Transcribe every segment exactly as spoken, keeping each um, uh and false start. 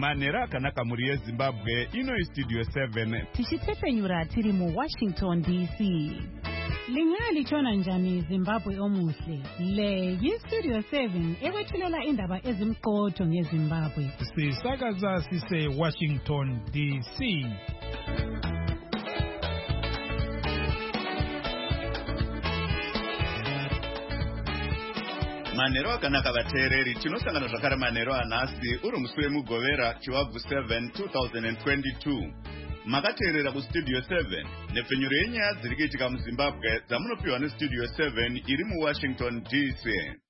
Manero akanaka muri yeZimbabwe ino Studio seven. Tichitepenyura tiri mu Washington D C. Lingali chona njani Zimbabwe omuhle. Le yi Studio seven ewethulela indaba ezimqotho ngeZimbabwe. Sisakaza sise Washington D C. Manero akanaka vateereri tinosangana zvakare manero anhasi uri musi wemugovera chiwabvu seven two thousand twenty-two. Makateerera kustudio seven nepfenyuro yenyaya dziri kuitika muZimbabwe dzamunopiwa nestudio seven iri muWashington D C.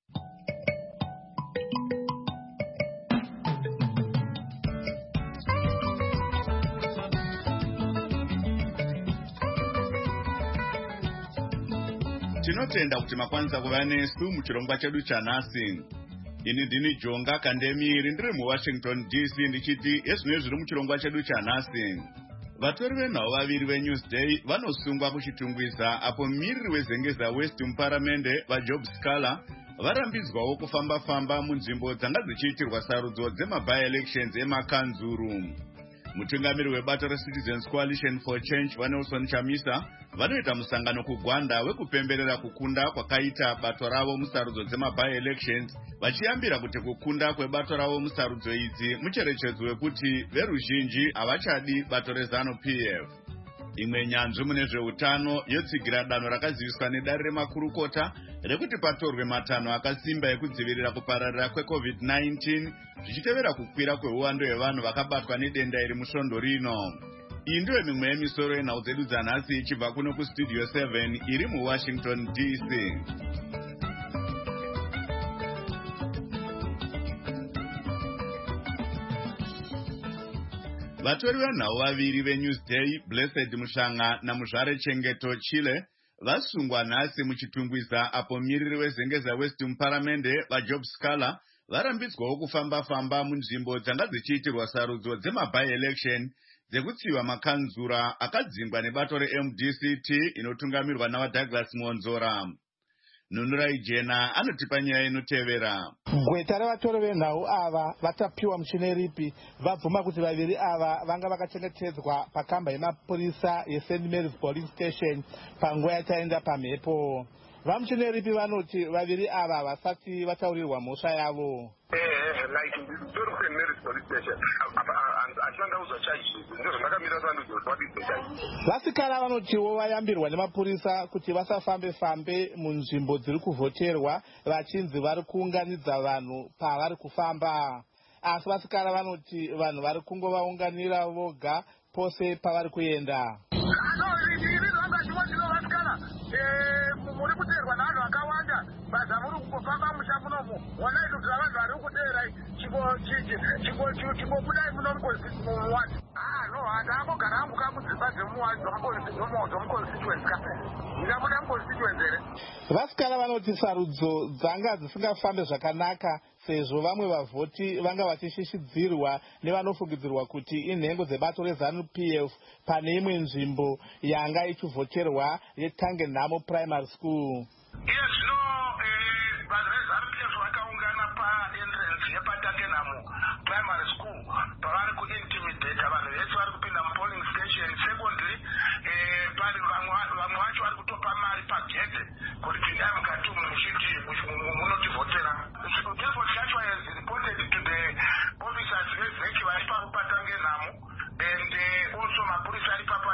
Tinotenda kuti makwanisa kuva nesu muchirongwa chedu chanhasi. Ini ndini Jonga Kandemiri ndiri muWashington D C ndichiti ezvino zviri muchirongwa chedu chanhasi. Vatori venhau vaviri veNewsday vanosungwa kuchitungwiza apo mumiriri wezengeza West muparamende vaJob Scala varambidzwawo kufamba-famba munzvimbo dzanga dzichiitirwa sarudzo dzema-by-elections emakanzuru. Mutungamiri webato reCitizens Coalition for Change vaNelson Chamisa vanoita musangano kuGwanda wekupemberera kukunda kwakaita bato ravo musarudzo dzema-by-elections vachiyambira kuti kukunda kwebato ravo musarudzo idzi mucherechedzo wekuti veruzhinji havachadi bato reZANU P F. Imwe nyanzvi mune zveutano yotsigira danho rakaziviswa nedare remakurukota rekuti patorwe matanho akasimba ekudzivirira kupararira kweCovid nineteen zvichitevera kukwira kweuwando hwevanhu vakabatwa nedenda iri musvondo rino. Iyi ndiyo mimwe yemisoro yenhau dzedu dzanhasi ichibva kuno kustudio seven iri muWashington D C. Vatori venhau vaviri veNewsday, Blessed Mushanga naMuzvare Chengeto Chile vasungwa nhasi muchitungwiza apo mumiriri wezengeza West muparamende vaJob Scala varambidzwawo kufamba-famba munzvimbo dzanga dzichiitirwa sarudzo dzema-by-election dzekutsiva makanzura akadzingwa nebato reM D C T inotungamirwa navaDouglas Muonzora. Nunurai Jena anotipa nyaya inotevera. Gweta revatori venhau ava vatapiwa muchine ripi vabvuma kuti vaviri ava vanga vakachengetedzwa pakamba yemapurisa yeSaint Mary's Police Station panguva yataenda pamhepo. Vamuchine ripi vanoti vaviri ava vasati vataurirwa mhosva yavo. Eh, like Saint Mary's Police Station. Vasikara vanotiwo vayambirwa nemapurisa kuti vasafambe-fambe munzvimbo dziri kuvhoterwa vachinzi vari kuunganidza vanhu pavari kufamba. Asi vasikara vanoti vanhu vari kungovaunganira voga pose pavari kuenda. Muri kuteerwa navanhu vakawanda basa muri kufamba mushamunomo wanaito kuti vanhu vari kuteera chingobudai muno muwadi. Ah no, handakogara hangu kamudzimba dzemuconstituency ka ndingabuda muconstituency here. Vasikara vanoti sarudzo dzanga dzisingafambe zvakanaka sezvo vamwe vavhoti vanga vachishishidzirwa nevanofungidzirwa kuti inhengo dzebato reZANU P F pane imwe nzvimbo yanga ichivhoterwa yeTangenhamo Primary School. Yes, no, vanhu veZANU P F vakaungana paentrance yepaTangenhamo Primary School pavari kuintimidata vanhu vese vari kupinda mupolling station. Secondly, vamwe vacho vari kutopa mari pagedhe kuti pindai mukati umu muchiti munotivhotera. Therefore, that was reported to the officers vezeki vari paTangenhamo and also mapurisa ari papa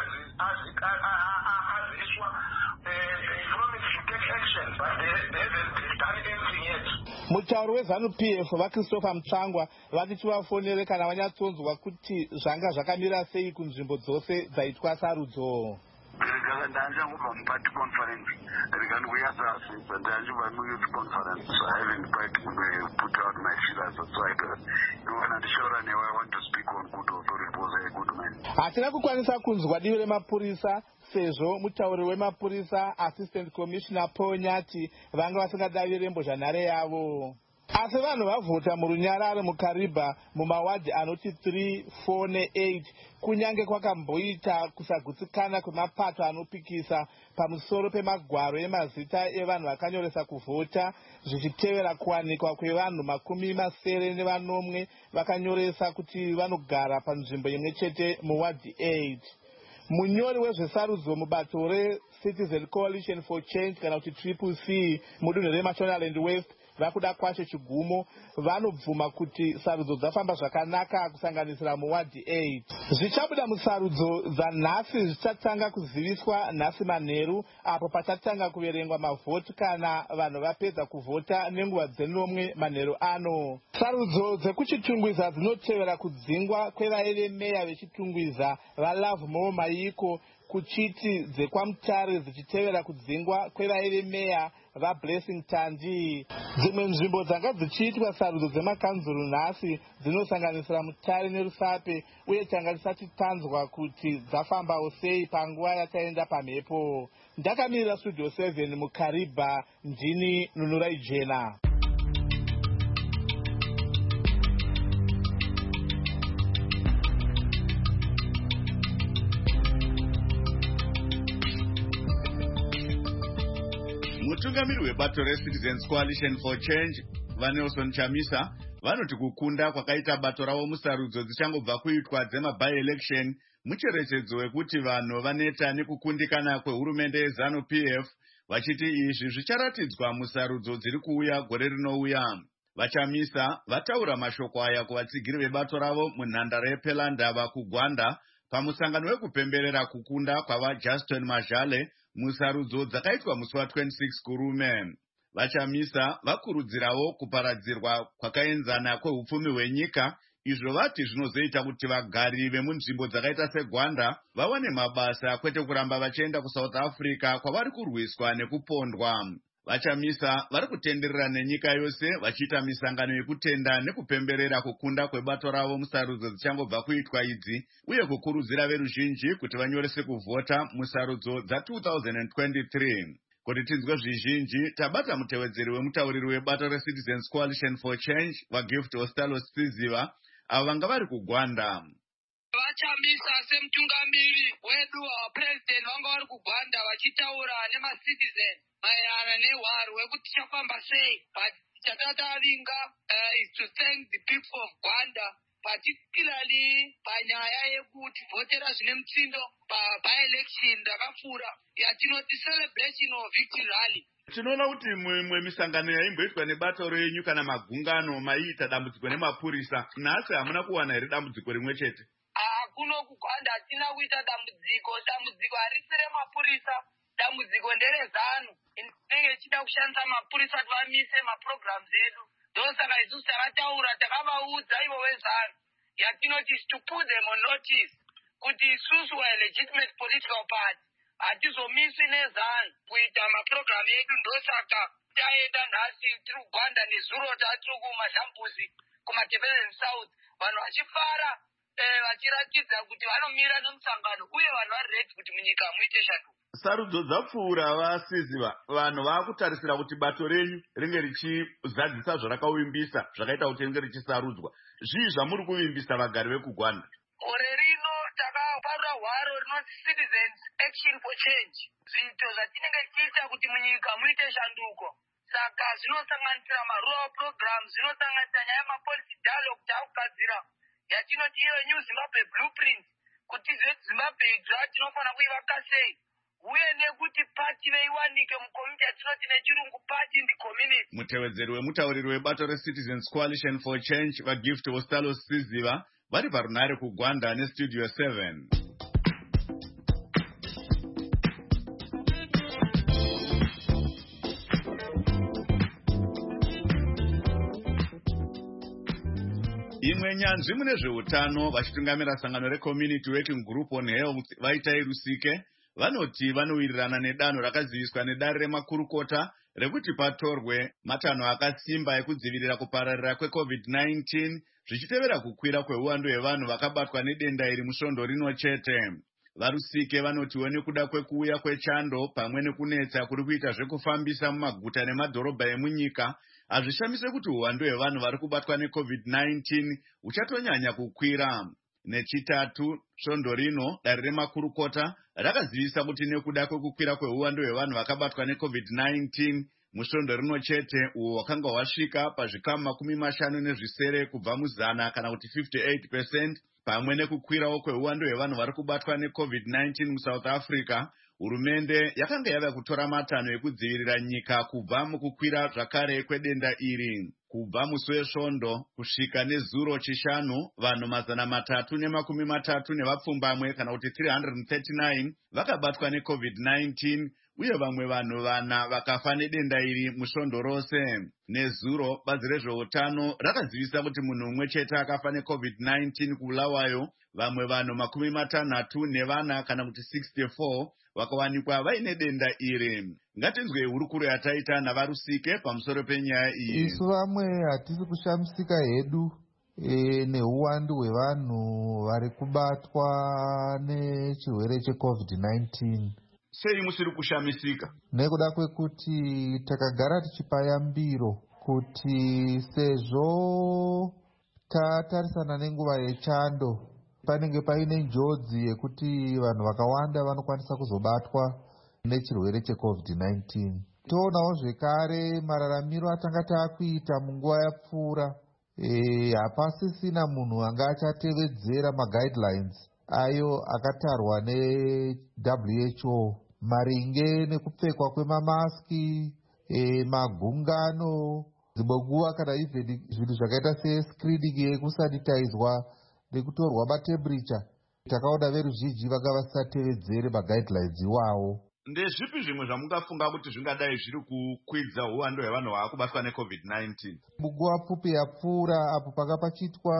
aziswa promise to take action, but they haven't done anything yet. Mutauri weZANU P F vaChristopher Mutsvangwa vati tivafonere kana vanyatsonzwa kuti zvanga zvakamira sei kunzvimbo dzose dzaitwa sarudzo. Ndangobva muparty conference ndikandikuyasasi ndangobva muyouth conference, so I haven't quite put out my feelers, so I can iwana ndishaura newe. I want to speak on good authority was a good man. Hatina kukwanisa kunzwa divi remapurisa sezvo mutauri wemapurisa Assistant Commissioner Paul Nyati vanga vasingadavire mbozhanhare yavo. asi vanhu vavhota murunyararo mukariba mumawadhi anoti three four ne-eight kunyange kwakamboita kusagutsikana kwemapato anopikisa pamusoro pemagwaro emazita evanhu vakanyoresa kuvhota zvichitevera kuwanikwa kwevanhu makumi masere nevanomwe vakanyoresa kuti vanogara panzvimbo imwe chete muwadhi eight. Munyori wezvesarudzo mubato reCitizen Coalition for Change kana kuti Triple C mudunhu reMashonaland West vakuda kwacho chigumo vanobvuma kuti sarudzo dzafamba zvakanaka kusanganisira muwadhi eight. Zvichabuda musarudzo dzanhasi zvichatanga kuziviswa nhasi manheru apo pachatanga kuverengwa mavhoti kana vanhu vapedza kuvhota nenguva dzenomwe manheru ano. Sarudzo dzekuchitungwiza dzinotevera kudzingwa kwevaive meya vechitungwiza vaLove More Maiko kuchiti dzekwamutare dzichitevera kudzingwa kwevaive meya vaBlessing Tandi. Dzimwe nzvimbo dzanga dzichiitwa sarudzo dzemakanzuru nhasi dzinosanganisira Mutare neRusape uye tanga tisati tanzwa kuti dzafambawo sei panguva yataenda pamhepo. Ndakamirira Studio seven mukariba, ndini Nunurai Jena. Mutungamiri webato reCitizens Coalition for Change vaNelson Chamisa vanoti kukunda kwakaita bato ravo musarudzo dzichangobva kuitwa dzema-by-election mucherechedzo wekuti vanhu vaneta nekukundikana kwehurumende yeZANU P F vachiti izvi zvicharatidzwa musarudzo dziri kuuya gore rinouya. VaChamisa vataura mashoko aya kuvatsigiri vebato ravo munhandare yePelandava kuGwanda pamusangano wekupemberera kukunda kwavaJustin Majale musarudzo dzakaitwa musi wa26 kurume. VaChamisa vakurudzirawo kuparadzirwa kwakaenzana kwehupfumi hwenyika, izvo vati zvinozoita kuti vagari vemunzvimbo dzakaita seGwanda vawane mabasa kwete kuramba vachienda kuSouth Africa kwavari kurwiswa nekupondwa. VaChamisa vari kutenderera nenyika yose vachiita misangano yekutenda nekupemberera kukunda kwebato ravo musarudzo dzichangobva kuitwa idzi uye kukurudzira veruzhinji kuti vanyorese kuvhota musarudzo dza2023. Kuti tinzwe zvizhinji tabata mutevedzeri wemutauriri webato reCitizens Coalition for Change vaGift Ostalo Siziva avo vanga vari kuGwanda. VaChamisa semutungamiri wedu wapresident vanga vari kuGwanda vachitaura nemacitizen maererano nehwaro hwekuti tichafamba sei. But chatatavinga uh, is to thank the people of Gwanda, particularly panyaya yekuti vhotera zvine mutsindo by-election rakapfuura yatinoti celebration of victory rally. Tinoona kuti mimwe misangano yaimboitwa nebato renyu kana magungano maiita dambudziko nemapurisa, nhasi hamuna kuwana here dambudziko rimwe chete? Kuno kuGwanda hatina kuita dambudziko. Dambudziko harisi remapurisa, dambudziko nderezanu. Inenge ichida kushandisa mapurisa kuti vamise maprograms edu. Ndosaka isusu takataura takavaudza ivo vezanu yatinoti to put them on notice kuti isusu wa legitimate political party hatizomisi nezanu kuita maprogram edu. Ndosaka taenda nhasi tiri kuGwanda nezuro tatiri kumashambuzi kumatebeleni South, vanhu vachifara vachiratidza kuti vanomira nemusangano uye vanhu vari ready kuti munyika muite shanduko. Sarudzo dzapfuura vaSiziva, vanhu vakutarisira kuti bato renyu ringe richizadzisa zvarakavimbisa zvakaita kuti ringe richisarudzwa. Zvii zvamuri kuvimbisa vagari vekuGwanda? Gore rino takaparura hwaro rinonzi Citizens Action for Change, zviito zvatinenge tichiita kuti munyika muite shanduko. Saka zvinosanganisira marural programs, zvinosanganisira nyaya yemapolicy dialogue taakugadzira yatinoti iyo New Zimbabwe Blueprint, kuti Zimbabwe idzva tinofana kuivaka sei, uye nekuti pati veiwanike mukomiti yatinoti nechirungu party in the community. Mutevedzeri wemutauriri webato reCitizens Coalition for Change vaGift Ostalo Siziva vari parunhare kuGwanda neStudio seven. Imwe nyanzvi mune zveutano vachitungamira sangano reCommunity Working Group on Health Vaitai Rusike vanoti vanowirirana nedanho rakaziviswa nedare remakurukota rekuti patorwe matanho akasimba ekudzivirira kupararira kweCovid nineteen zvichitevera kukwira kweuwandu hwevanhu vakabatwa nedenda iri musvondo rino chete. VaRusike vanotiwo nekuda kwekuuya kwechando pamwe nekunetsa kuri kuita zvekufambisa mumaguta nemadhorobha emunyika, hazvishamise kuti uwandu hwevanhu vari kubatwa necovid nineteen uchatonyanya kukwira. Nechitatu, svondo rino dare remakurukota rakazivisa kuti nekuda kwekukwira kweuwandu hwevanhu vakabatwa necovid nineteen musvondo rino chete uwo wakanga wasvika pazvikamu makumi mashanu nezvisere kubva muzana kana kuti fifty-eight percent, pamwe nekukwirawo kweuwandu hwevanhu vari kubatwa necovid nineteen muSouth Africa, hurumende yakanga yava kutora matanho ekudzivirira nyika kubva mukukwira zvakare kwedenda iri. Kubva musi wesvondo kusvika nezuro chishanu, vanhu mazana matatu nemakumi matatu nevapfumbamwe kana kuti three hundred thirty-nine vakabatwa necovid nineteen, uye vamwe vanhu vana vakafa nedenda iri musvondo rose. Nezuro bazi rezveutano rakazivisa kuti munhu umwe chete akafa necovid nineteen kubulawayo, vamwe vanhu makumi matanhatu nevana kana kuti sixty-four vakawanikwa vaine denda iri. Ngatinzwe hurukuro yataita navarusike pamusoro penyaya iyi. Isu vamwe hatisi kushamisika hedu e, neuwandu hwevanhu vari kubatwa nechirwere checovid nineteen. Sei musiri kushamisika? Nekuda kwekuti takagara tichipa yambiro kuti sezvo tatarisana nenguva yechando panenge paine njodzi yekuti vanhu vakawanda vanokwanisa kuzobatwa nechirwere checovid nineteen. Toonawo zvekare mararamiro atanga taakuita munguva yapfuura, e, hapasisina munhu anga achatevedzera maguidelines ayo akatarwa ne-W H O maringe nekupfekwa kwemamaski, e, magungano, dzimwe nguva kana even zvinhu zvakaita sescreening yekusanitizwa nekutorwa matemperature. Takaona veruzhinji vanga vasatevedzere maguidelines iwawo. Ndezvipi zvimwe zvamungafunga kuti zvingadai zviri kukwidza uwandu hwevanhu vakubatwa necovid nineteen? Munguva pfupi yapfuura apo panga pachiitwa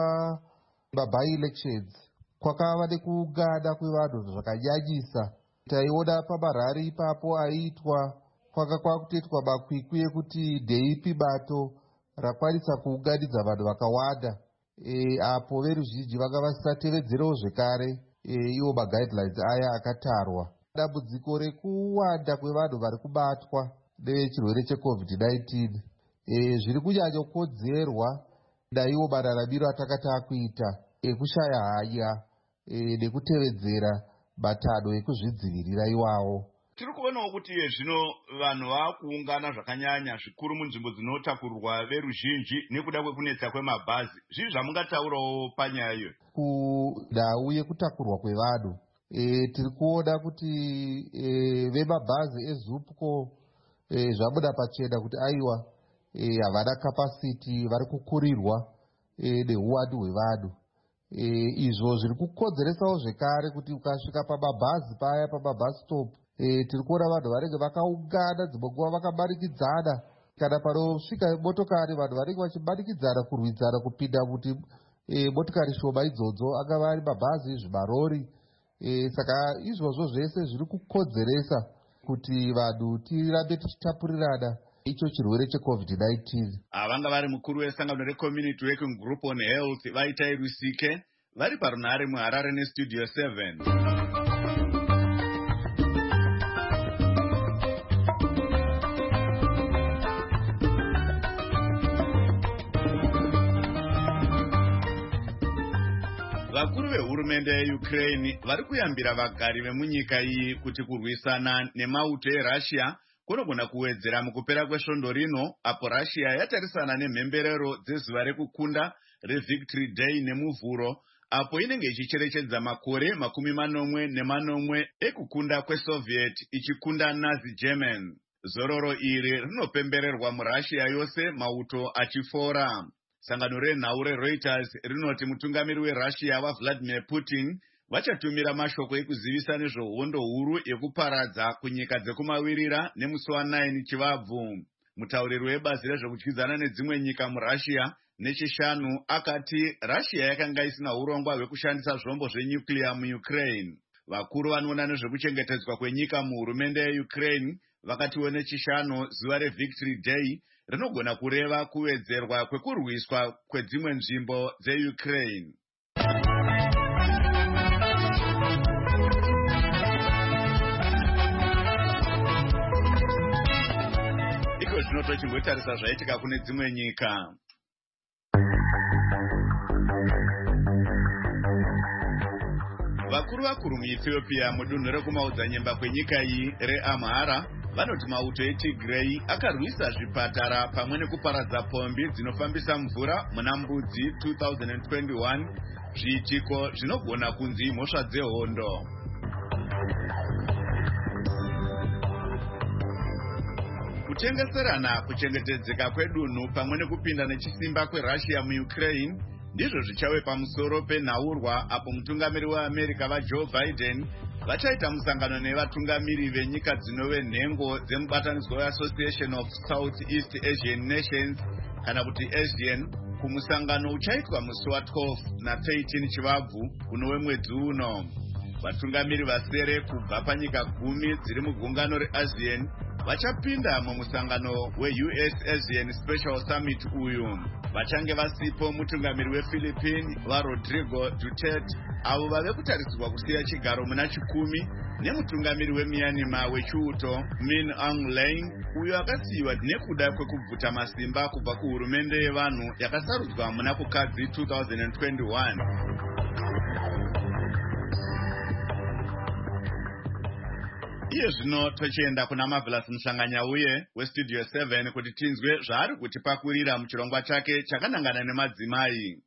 maby elections, kwakava nekugada kwevanhu zvakanyanyisa. Taiona pamarari ipapo aiitwa kwanga kwakutoitwa makwikwi ekuti ndeipi bato rakwanisa kuunganidza vanhu vakawanda. E, apo veruzhinji vanga vasatevedzerawo zvekare e, iwo maguidelines aya akatarwa. Dambudziko rekuwanda kwevanhu vari kubatwa nechirwere checovid nineteen e, zviri kunyanya kukonzerwa naiwo mararamiro atanga taakuita ekushaya hanya e, nekutevedzera matanho ekuzvidzivirira iwawo. Tiri kuonawo kuti zvino vanhu vakuungana zvakanyanya zvikuru munzvimbo dzinotakurirwa veruzhinji nekuda kwekunetsa kwemabhazi. Zvii zvamungataurawo panyaya iyo? Kundau yekutakurwa kwevanhu, e, tiri kuona kuti e, vemabhazi ezupco e, zvabuda pachena kuti aiwa e, havana kapasiti, vari kukurirwa e, neuwandu hwevanhu. E, izvo zviri kukonzeresawo zvekare kuti ukasvika pamabhazi paya pamabhazi stop, e, tiri kuona vanhu vanenge vakaungana, dzimwe nguva vakabarikidzana. Kana panosvika motokari vanhu vanenge vachibarikidzana kurwidzana kupinda kuti e, motokari shoma idzodzo angava ari mabhazi, zvimarori. E, saka izvozvo zvese zviri kukonzeresa kuti vanhu tirambe tichitapurirana icho chirwere checovid nineteen. Avanga vari mukuru wesangano recommunity working group on health vaitai Rusike vari parunhare muHarare nestudio seven. Vakuru vehurumende yeUkraine vari kuyambira vagari vemunyika iyi kuti kurwisana nemauto eRussia kunogona kuwedzera mukupera kwesvondo rino, apo Russia yatarisana nemhemberero dzezuva rekukunda reVictory Day nemuvhuro, apo inenge ichicherechedza makore makumi manomwe nemanomwe ekukunda kweSoviet ichikunda Nazi German. Zororo iri rinopembererwa muRussia yose, mauto achifora. Sangano renhau reReuters rinoti mutungamiri weRussia waVladimir Putin vachatumira mashoko ekuzivisa nezvehondo huru yekuparadza kunyika dzekumawirira nemusi wa9 Chivabvu. Mutauriri webazi rezvekudyidzana nedzimwe nyika muRussia nechishanu akati Russia yakanga isina urongwa hwekushandisa zvombo zvenyuclear muUkraine. Vakuru vanoona nezvekuchengetedzwa kwenyika muhurumende yeUkraine vakatiwo nechishanu zuva reVictory Day rinogona kureva kuwedzerwa kwekurwiswa kwedzimwe nzvimbo dzeUkraine. icho zvino tochimbotarisa zvaitika kune dzimwe nyika. Vakuru vakuru muEthiopia mudunhu rekumaodzanyemba kwenyika iyi reAmhara vanoti mauto eTigray akarwisa zvipatara pamwe nekuparadza pombi dzinofambisa mvura muna Mbudzi two thousand twenty-one, zviitiko zvinogona kunzi mhosva dzehondo. Kutengeserana kuchengetedzeka kwedunhu pamwe nekupinda nechisimba kweRussia muUkraine ndizvo zvichave pamusoro penhaurwa apo mutungamiri weAmerica vaJoe Biden vachaita musangano nevatungamiri venyika dzinove nhengo dzemubatanidzwa weAssociation of Southeast Asian Nations kana kuti ASEAN kumusangano uchaitwa musi wa12 na13 chivabvu kunove mwedzi uno. Vatungamiri vasere kubva panyika gumi dziri mugungano reASEAN vachapinda mumusangano weU S ASEAN Special Summit uyu. Vachange vasipo mutungamiri wePhilippines vaRodrigo Duterte avo vave kutarisirwa kusiya chigaro muna chikumi nemutungamiri weMyanmar wechiuto Min Aung Hlaing uyo akasiyiwa nekuda kwekubvuta masimba kubva kuhurumende yevanhu yakasarudzwa muna kukadzi two thousand twenty-one. Iye zvino tochienda kuna Marvelous Muhlanganyauye weStudio seven kuti tinzwe zvaari kutipakurira muchirongwa chake chakanangana nemadzimai.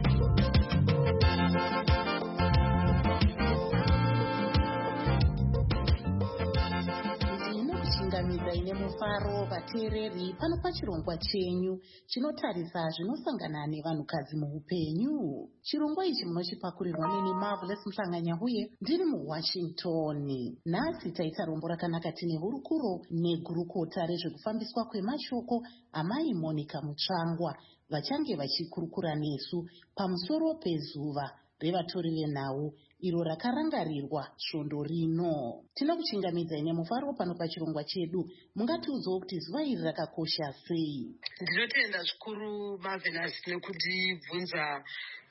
Ine mufaro vateereri pano pachirongwa chenyu chinotarisa zvinosangana nevanhukadzi muupenyu. Chirongwa ichi munochipakurirwa neni Marvelous Muhlanganyauye ndiri muWashington. Nhasi taita rombo rakanaka tine hurukuro negurukota rezvekufambiswa kwemashoko amai Monica Mutsvangwa vachange vachikurukura nesu pamusoro pezuva revatori venhau iro rakarangarirwa svondo rino. Tinokuchingamidza ine mufaro pano pachirongwa chedu. Mungatiudzawo kuti zuva iri rakakosha sei? Ndinotenda zvikuru Marvelous nekutibvunza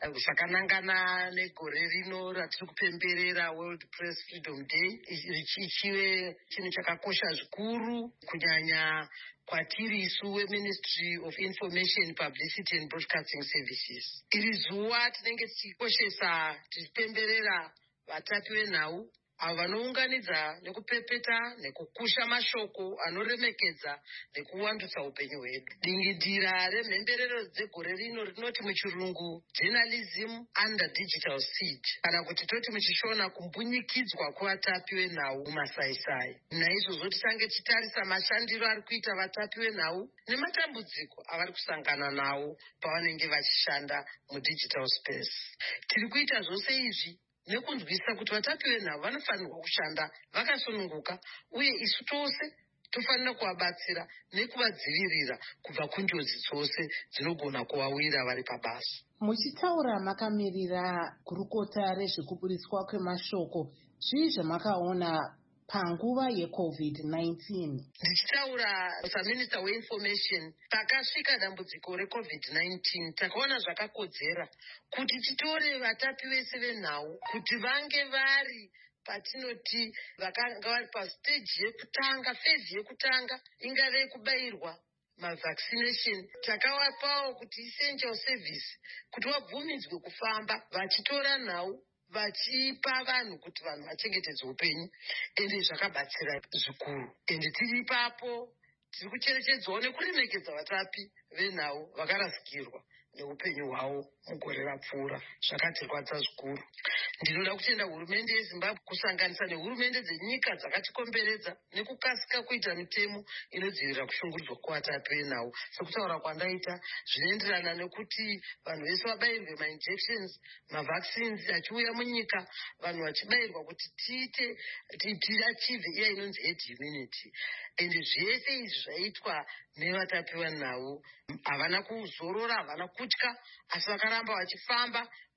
zvakanangana negore rino ratiri kupemberera World Press Freedom Day, richichive chinhu chakakosha zvikuru kunyanya kwatiri isu weMinistry of Information, Publicity and Broadcasting Services. Iri zuva tinenge tichikoshesa tichipemberera vatapi venhau avo vanounganidza nekupepeta nekukusha mashoko anoremekedza nekuwandutsa upenyu hwedu. Dingindira remhemberero dzegore rino rinoti muchirungu journalism under digital siege, kana kuti toti muchishona kumbunyikidzwa kwevatapi venhau mumasaisai. Naizvozvo titange tichitarisa mashandiro ari kuita vatapi venhau nematambudziko avari kusangana nawo pavanenge vachishanda mudigital space. Tiri kuita zvose izvi nekunzwisa kuti vatapi venhau vanofanirwa kushanda vakasununguka uye isu tose tofanira kuvabatsira nekuvadzivirira kubva kunjodzi dzose dzinogona kuvawira vari pabasa. Muchitaura makamirira gurukota rezvekuburitswa kwemashoko, zvii zvamakaona panguva yeCovid nineteen? Ndichitaura saMinista weInformation, pakasvika dambudziko reCovid nineteen takaona zvakakodzera kuti titore vatapi vese venhau kuti vange vari patinoti vakanga vari pastage yekutanga, phase yekutanga, ingave kubairwa mavaccination. Takavapawo kuti essential service, kuti vabvumidzwe kufamba vachitora nhau vachipa vanhu kuti vanhu vachengetedze upenyu, ende zvakabatsira zvikuru. Ende tiri ipapo tiri kucherechedzawo nekuremekedza vatapi venhau vakarasikirwa neupenyu hwavo mugore rapfuura. Zvakatirwadza zvikuru. Ndinoda kutenda hurumende yeZimbabwe kusanganisa nehurumende dzenyika dzakatikomberedza nekukasika kuita mitemo inodzivirira kushungurudzwa kwevatapi venhau. Sekutaura kwandaita zvinoenderana nekuti vanhu vese vabairwe mainjections, mavaccines achiuya munyika, vanhu vachibairwa kuti tiite tiachieve iya inonzi herd immunity. Ende zvese izvi zvaitwa nevatapi venhau havana kuzorora, havana kutya, asi vakaramba vachifamba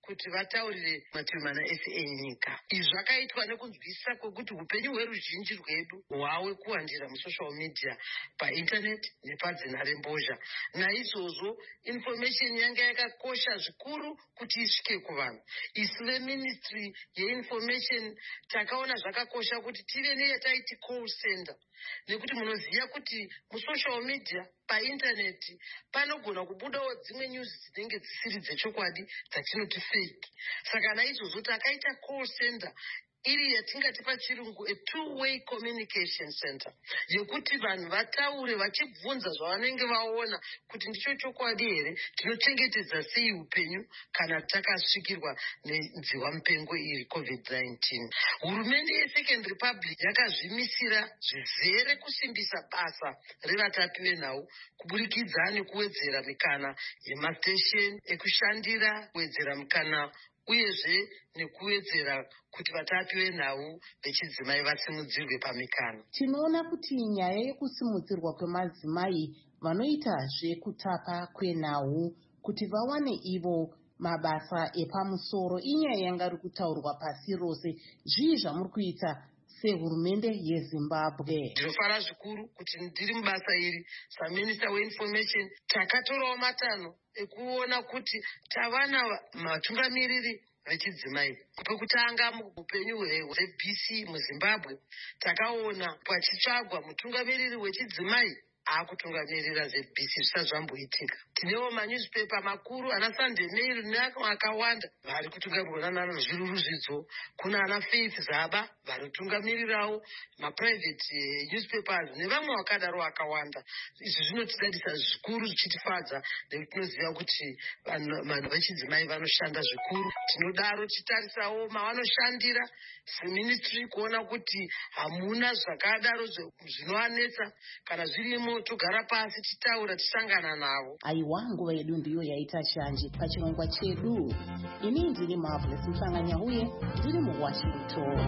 kuti vataurire mativi mana ese enyika. Izvi zvakaitwa nekunzwisisa kwekuti upenyu hweruzhinji rwedu hwawe kuwandira musocial media, painternet nepadzina rembozha. Naizvozvo information yanga yakakosha zvikuru kuti isvike kuvanhu. Isu veministry yeinformation takaona zvakakosha kuti tive neyataiti call center, nekuti munoziva kuti musocial media painternet panogona kubudawo dzimwe news dzinenge dzisiri dzechokwadi dzatinoti fake. Saka naizvozvo takaita call center iri yatingati pachirungu a two-way communication center, yekuti vanhu vataure vachibvunza zvavanenge vaona kuti ndicho chokwadi here, tinochengetedza sei upenyu kana takasvikirwa nenziwa mupengo iri covid nineteen. Hurumende yeSecond Republic yakazvimisira zvizere kusimbisa basa revatapi venhau kuburikidza nekuwedzera mikana yemastation ekushandira, kuwedzera mikana uyezve nekuwedzera kuti vatapi venhau vechidzimai vasimudzirwe pamikana. Tinoona kuti nyaya yekusimudzirwa kwemadzimai vanoitazve kutapa kwenhau kuti vawane ivo mabasa epamusoro inyaya yanga iri kutaurwa pasi rose. Zvii zvamuri kuita sehurumende yeZimbabwe? Ndinofara zvikuru kuti ndiri mubasa iri saminista weinformation. Takatorawo matanho ekuona kuti tavana matungamiriri vechidzimai. Pekutanga muupenyu hwe-B C muZimbabwe takaona pachitsvagwa mutungamiriri wechidzimai akutungamirira zve-B C zvisati zvamboitika. Tinewo manewspaper makuru ana Sunday Mail neakawanda vari kutungamirwa nazviruru zvidzo. Kuna ana Faith Zaba vari kutungamirirawo maprivate newspapers nevamwe vakadaro vakawanda. Izvi zvinotidadisa zvikuru zvichitifadza nekuti tinoziva kuti vanhu vechidzimai vanoshanda zvikuru. Tinodaro tichitarisawo mavanoshandira seministry kuona kuti hamuna zvakadaro zvinovanetsa. Kana zvirimo togara pasi titaura tisangana navo. Aiwa, nguva yedu ndiyo yaita shanje pachirongwa chedu. Ini ndiri Marvelous Mhlanga-Nyahuye, ndiri muWashington.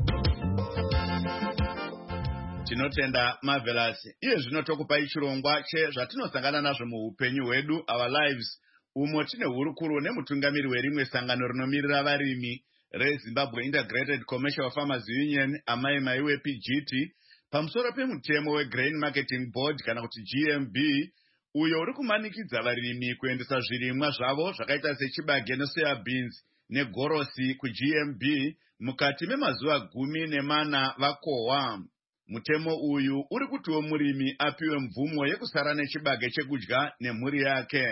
Tinotenda Marvelous. Iye zvino tokupai chirongwa chezvatinosangana nazvo muupenyu hwedu, our lives, umo tine hurukuru nemutungamiri werimwe sangano rinomirira varimi reZimbabwe Integrated Commercial Farmers Union, Amai Maiwe P G T, pamusoro pemutemo weGrain Marketing Board kana kuti G M B, uyo uri kumanikidza varimi kuendesa zvirimwa zvavo zvakaita sechibage nesoya beans negorosi kuG M B mukati memazuva gumi nemana vakohwa. Mutemo uyu uri kutiwo murimi apiwe mvumo yekusara nechibage chekudya nemhuri yake.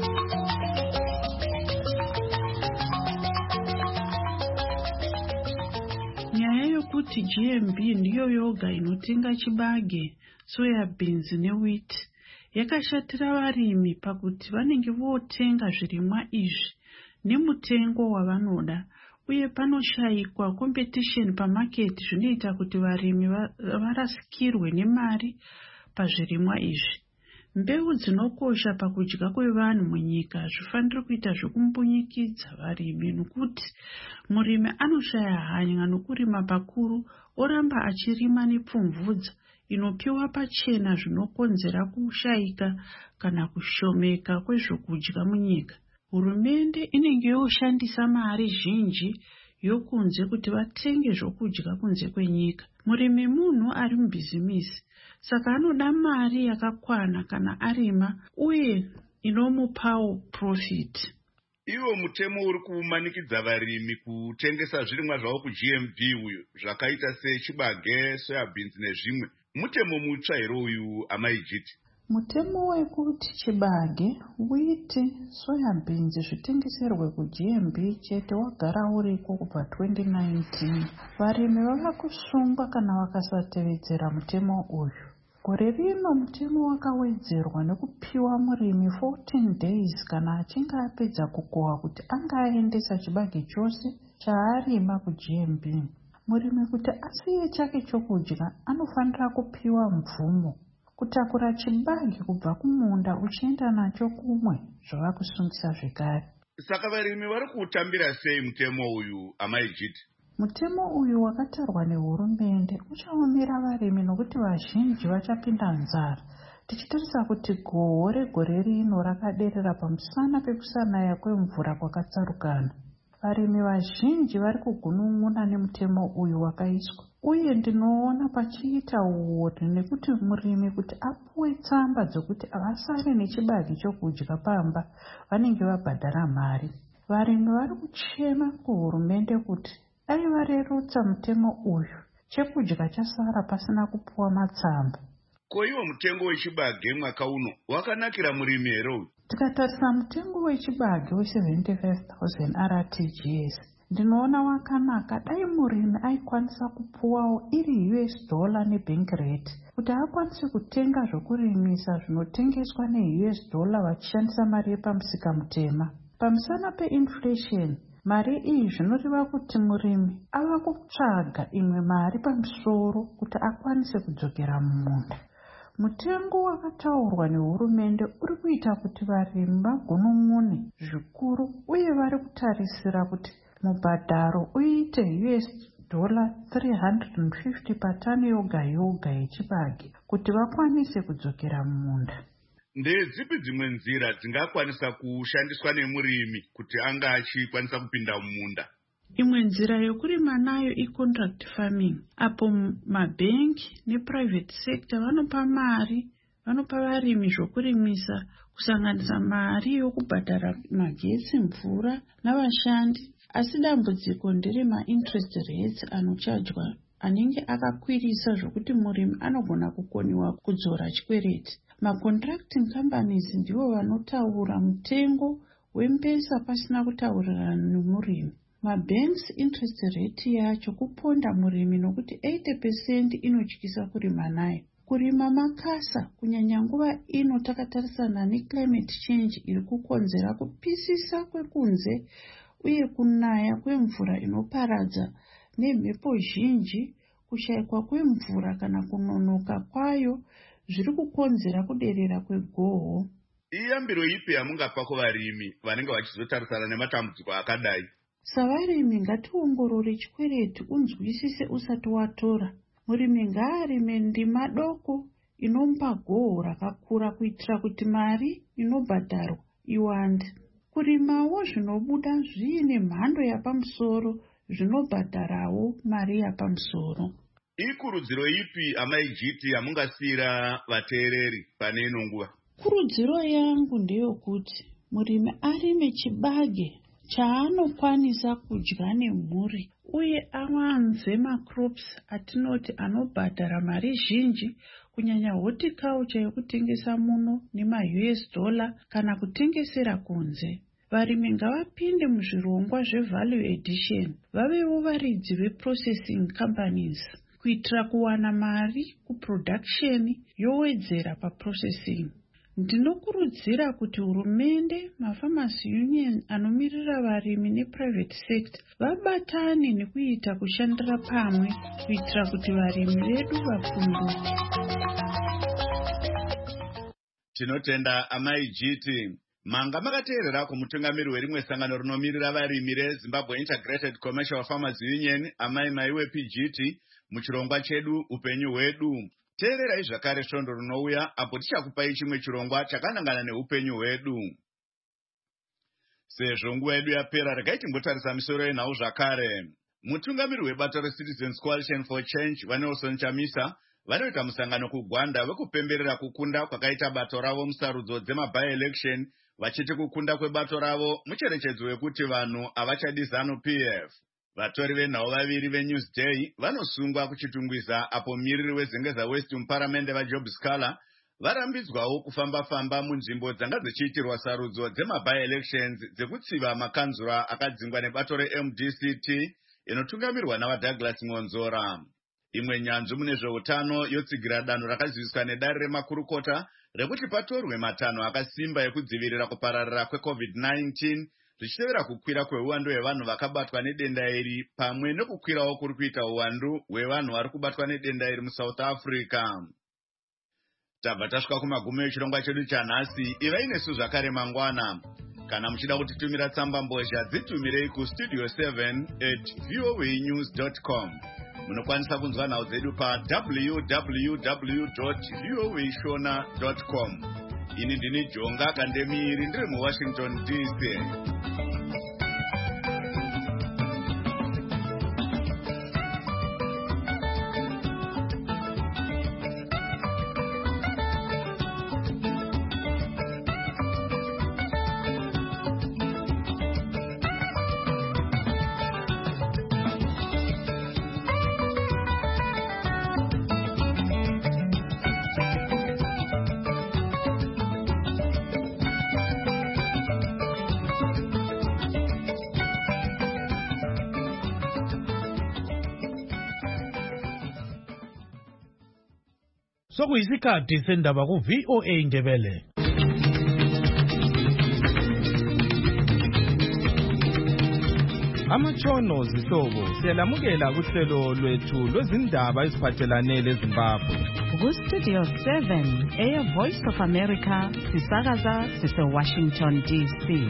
Nyaya yokuti G M B ndiyo yoga inotenga chibage, soya beans newheat yakashatira varimi pakuti vanenge votenga zvirimwa izvi nemutengo wavanoda, uye panoshayikwa competition pamaketi zvinoita kuti varimi varasikirwe nemari pazvirimwa izvi. Mbeu dzinokosha pakudya kwevanhu munyika zvifanira kuita zvokumbunyikidza varimi, nokuti murimi anoshaya hanya nokurima pakuru oramba achirima nepfumvudza inopiwa pachena, zvinokonzera kushayika kana kushomeka kwezvokudya munyika. Hurumende inenge yoshandisa mari zhinji yokunze kuti vatenge zvokudya kunze kwenyika. Murimi munhu ari mubhizimisi, saka anoda mari yakakwana kana arima uye inomupawo profit. Iwo mutemo uri kumanikidza varimi kutengesa zvirimwa zvavo kuG M B uyu zvakaita sechibage, soya beans nezvimwe. Mutemo mutsva here uyu, Amaijiti? Mutemo wekuti chibage, wheat, soya beans zvitengeserwe kuG M B chete wagara uriko kubva twenty nineteen. Varimi vava kusungwa kana vakasatevedzera mutemo uyu. Gore rino mutemo wakawedzerwa nekupiwa murimi fourteen days kana achinge apedza kukohwa kuti anga aendesa chibage chose chaarima kuG M B. Murimi kuti asiye chake chokudya anofanira kupiwa mvumo kutakura chibage kubva kumunda uchienda nacho kumwe zvava kusungisa zvekare. Saka varimi vari kutambira sei mutemo uyu, Amaijiti? Mutemo uyu wakatarwa nehurumende uchaomera varimi nokuti vazhinji vachapinda nzara. Tichitarisa kuti gohwo regore rino rakaderera pamusana pekusanaya kwemvura kwakatsarukana. varimi vazhinji vari kugunun'una nemutemo uyu wakaiswa, uye ndinoona pachiita uori nekuti murimi kuti apuwe tsamba dzokuti vasare nechibage chokudya pamba vanenge vabhadhara mari. Varimi vari kuchema kuhurumende kuti dai varerutsa mutemo uyu, chekudya chasara pasina kupuwa matsamba. Ko iwo mutengo wechibage mwaka uno wakanakira murimi here? Tikatarisa mutengo wechibage we seventy-five thousand R T G S, ndinoona wakanaka dai murimi aikwanisa kupuwawo iri U S dollar nebank rate kuti akwanise kutenga zvokurimisa zvinotengeswa ne U S dollar vachishandisa mari yepamusika mutema. Pamusana pe-inflation, mari iyi zvinoreva kuti murimi ava kutsvaga imwe mari pamusoro kuti akwanise kudzokera mumunda. Mutengo wakataurwa nehurumende uri kuita kuti varimi vagunun'une zvikuru, uye vari kutarisira kuti mubhadharo uite U S dollar three hundred fifty patani yoga yoga yechibage kuti vakwanise kudzokera mumunda. Ndedzipi dzimwe nzira dzingakwanisa kushandiswa nemurimi kuti anga achikwanisa kupinda mumunda? Imwe nzira yokurima nayo i-contract farming, apo mabhenki ne-private sector vanopa mari, vanopa varimi zvokurimisa kusanganisa mari yokubhadhara magetsi, mvura navashandi. Asi dambudziko ndere ma-interest rates anochajwa anenge akakwirisa zvokuti murimi anogona kukoniwa kudzora chikwereti. Ma-contracting companies ndivo vanotaura mutengo wembesa pasina kutaurirana nemurimi. Mabanks interest rate yacho kuponda murimi nokuti eighty percent inotyisa kurima nayo. Kurima makasa kunyanya nguva ino takatarisana ne-climate change iri kukonzera kupisisa kwekunze uye kunaya kwemvura inoparadza nemhepo zhinji, kushayikwa kwemvura kana kunonoka kwayo zviri kukonzera kuderera kwegoho. Iyambiro ipi yamungapa kuvarimi vanenge vachizotarisana nematambudziko akadai? Savarimi ngationgorore chikwereti unzwisise usati watora. Murimi ngaarime ndima doko inomba goho rakakura kuitira kuti mari inobhadharwa iwande. Kurimawo zvinobuda zviine mhando yapamusoro zvinobhadharawo mari yapamusoro. Ikurudziro ipi amaijiti yamungasiyira vateereri pane ino nguva? Kurudziro yangu ndeyokuti murimi arime chibage chaanokwanisa kudya nemhuri, uye awanze macrops atinoti anobhadhara mari zhinji, kunyanya horticulture yokutengesa muno nema-U S dollar kana kutengesera kunze. Varimi ngavapinde muzvirongwa zvevalue addition, vavewo varidzi veprocessing companies kuitira kuwana mari kuproduction yowedzera paprocessing. Ndinokurudzira kuti hurumende, mafarmers union anomirira varimi neprivate sector vabatane nekuita kushandira pamwe kuitira kuti varimi vedu vafunduke. Tinotenda amaijiti. Manga makateerera kumutungamiri werimwe sangano rinomirira varimi reZimbabwe Integrated Commercial Farmers Union, amai maiwe P G T, muchirongwa chedu upenyu hwedu. Teererai zvakare svondo rinouya apo tichakupai chimwe chirongwa chakanangana neupenyu hwedu. Sezvo nguva yedu yapera, regai timbotarisa misoro yenhau zvakare. Mutungamiri webato reCitizens Coalition for Change, Vanelson Chamisa, vanoita musangano kuGwanda wekupemberera kukunda kwakaita bato ravo musarudzo dzema-by-election, vachiti kukunda kwebato ravo mucherechedzo wekuti vanhu havachadi ZANU P F. Vatori venhau vaviri veNewsday vanosungwa kuchitungwiza apo mumiriri wezengeza West muparamende vaJob Scala varambidzwawo kufamba-famba munzvimbo dzanga dzichiitirwa sarudzo dzema-by-elections dzekutsiva makanzura akadzingwa nebato re-M D C T inotungamirwa navaDouglas Ngonzora. Imwe nyanzvi mune zveutano yotsigira danho rakaziviswa nedare remakurukota rekuti patorwe matanho akasimba ekudzivirira kupararira kweCovid nineteen zvichitevera kukwira kweuwandu hwevanhu vakabatwa nedenda iri pamwe nekukwirawo kuri kuita uwandu hwevanhu vari kubatwa nedenda iri muSouth Africa. Tabva tasvika kumagumo echirongwa chedu chanhasi. Ivai nesu zvakare mangwana. Kana muchida kutitumira tsamba mbozha, dzitumirei kustudio seven at voanews dot com. Munokwanisa kunzwa nhau dzedu pa w w w dot voa shona dot com. Ini ndini Jonga Kandemiri, ndiri muWashington D C. Sokuyisikhathi sendaba ku V O A Ndebele. Amatshono zihlobo siyalamukela kuhlelo lwethu lwezindaba eziphathelane leZimbabwe. Ku Studio seven, Air Voice of America, sisakaza sise Washington D C.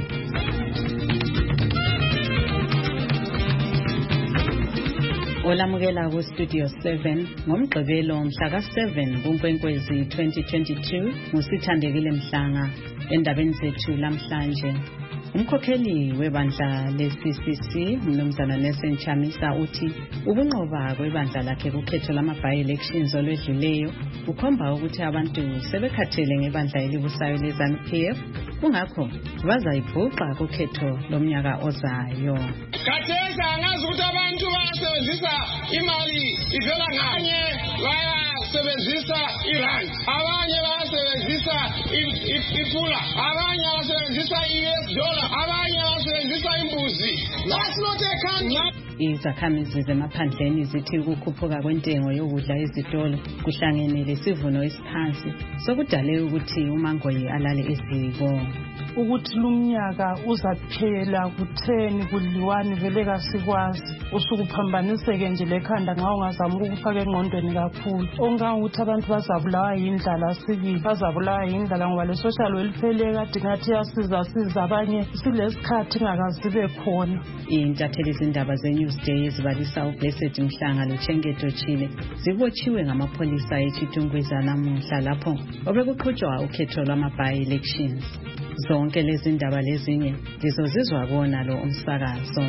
Olamukela ku Studio seven ngomgqibelo mhla ka seven kuNkwenkwezi twenty twenty-two ngusithandekile Mhlanga endabeni zethu lamhlanje. Umkhokheli webandla le-C C C uMnumzana Nelson Chamisa uthi ukunqoba kwebandla lakhe kukhetho lama-by-elections olwedluleyo kukhomba ukuthi abantu sebekhathele ngebandla elibusayo le-ZANU P F, kungakho bazayibhuqa kukhetho lomnyaka ozayo. Khathesi angazi ukuthi abantu basebenzisa imali ivela nganye, bayasebenzisa irand, abanye bayasebenzisa ipula, abanye basebenzisa i-U S dollar, abanye basebenzisa imbuzi. That's not a country. Izakhamizi zemaphandleni zithi ukukhuphuka kwentengo yokudla ezitolo kuhlangene lesivuno esiphansi sokudale ukuthi uMangoyi alale eziko. Ukuthi lumnyaka uzaphela kutheni kudliwani vele kasikwazi usukuphambaniseke nje lekhanda nxa ungazama ukufaka engqondweni kakhulu ongangukuthi abantu bazabulawa yindlala sibili bazabulawa yindlala ngoba le social welfare kade ngathi yasiza siza abanye silesikhathi ingakazibe khona. Intatheli zindaba zeNewsday ezibalisa uBlessed Mhlanga loChengeto Chile zibotshiwe ngamapholisa eChitungwiza namuhla lapho obekuqhutshwa ukhetho lwama-by-elections. Zonke lezi ndaba lezinye lizozizwa bona lo umsakazo.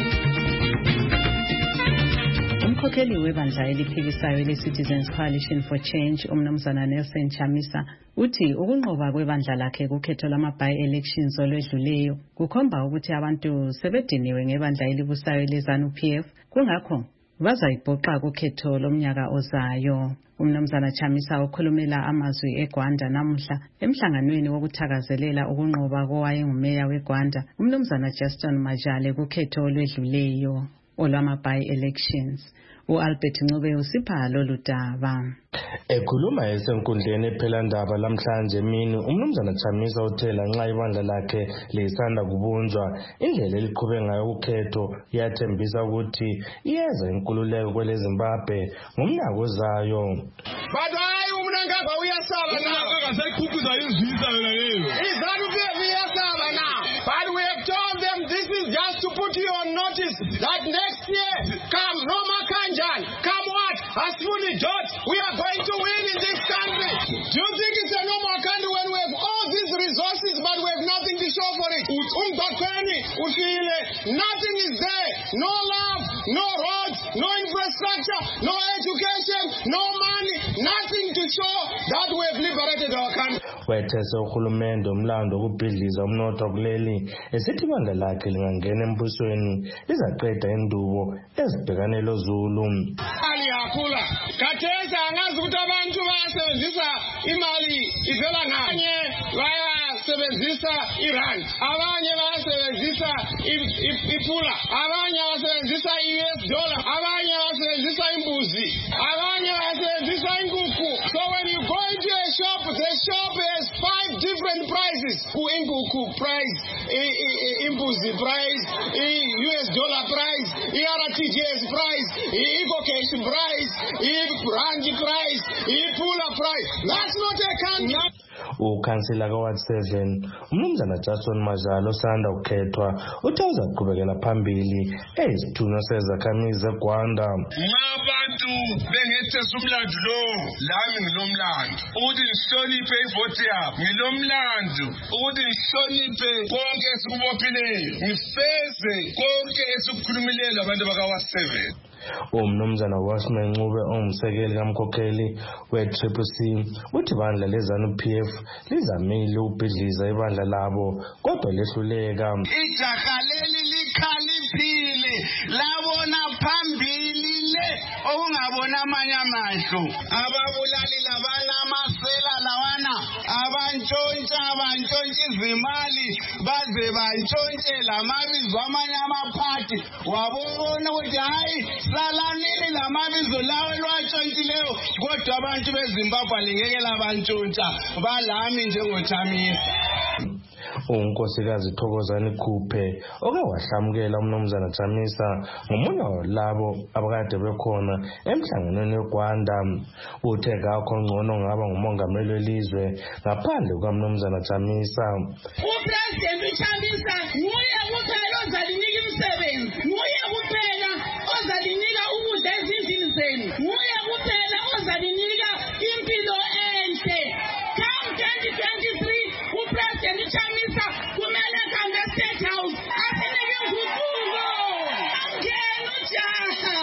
Umkhokheli webandla eliphikisayo le-Citizens Coalition for Change uMnumzana Nelson Chamisa uthi ukunqoba kwebandla lakhe kukhetho lama-by-elections olwedluleyo kukhomba ukuthi abantu sebediniwe ngebandla elibusayo le-ZANU P F, kungakho bazayibhuqa kukhetho lomnyaka ozayo. Umnumzana Chamisa ukhulumela amazwi eGwanda namuhla emhlanganweni wokuthakazelela ukunqoba kowayengumeya weGwanda uMnumzana Justin Majale kukhetho olwedluleyo olwama-by-elections. U-Albert Ncube usipha lolu daba. Ekhuluma esenkundleni ephelandaba lamhlanje emini uMnumzana Chamisa uthela nxa ibandla lakhe lisanda kubunjwa indlela eliqhube ngayo ukhetho yathembisa ukuthi iyeza inkululeko kwele Zimbabwe ngomnyaka ozayo. Badwa hayi umunangaba uyasaba na akasayikhuphuza izisa wena leyo. iZANU P F iyasaba na. But we have told them this is just to put you on notice that next year come Roma Kanjan, come what? Asfuni Dot, we are going to win in this country. Do you think it's a normal country when we have all these resources but we have nothing to show for it? Nothing is there. No love, no roads, no infrastructure, no education, no money, nothing to show that we have liberated our country. Wethese uhulumende umlando ukubhidliza umnotho kuleli esithi ibandla lakhe lingangena embusweni lizaqeda indubo ezibhekane loZulu. Aliyakhula khathesi angazi ukuthi abantu bayasebenzisa imali ivela nganye, bayasebenzisa irand, abanye bayasebenzisa ipula, abanye basebenzisa i-U S dollar, abanye basebenzisa imbuzi, abanye basebenzisa inkukhu. So when you go into a shop, the shop has five different prices. Inkukhu price, imbuzi price, i-U S dollar price, i-R T G S price, i-evocation price, i-rand price, i-pula price. That's not a country. Ukhansela kaWard seven uMnumzana Jason Majalo osanda kukhethwa uthi uzaqhubekela phambili ezithunywa sezakhamizi eGwanda. Abantu bengethesa umlando lo lami ngilomlando ukuthi ngihloniphe ivoti yabo, ngilomlando ukuthi ngihloniphe konke esikubophileyo, ngifeze konke esikukhulumileyo abantu bakaWard seven. uMnumzana Washman Ncube ongumsekeli kamkhokheli we-Triple C uthi ibandla le-ZANU P F lizamile ukubhidliza ibandla labo kodwa lehluleka. Ijaha leli likhaliphile labona phambili le okungabona amanye amahlo ababulali labana amasela lawana abantshontsha abantshontsha izimali baze bantshontshe lamabizo amanye amaphathi wabona ukuthi hayi salanini lamabizo lawo lwatshontshileyo kodwa abantu beZimbabwe lingeke labantshontsha balami njengothamisa. unkosikazi Thokozani Khuphe oke wahlamukela umnumzana Chamisa ngomunye walabo abakade bekhona emhlanganweni weGwanda. Uthe kakho ngcono ngaba ngumongameli welizwe ngaphandle kukamnumzana Chamisa. uPresident Chamisa nguye kuphela ozalinika imisebenzi, nguye kuphela ozalinika ukudla ezindlini zenu, nguye kuphela ozalinika impilo enhle. Come twenty twenty-three uPresident Chamisa kumele kambe State House asinike inguquko. Angena ujaha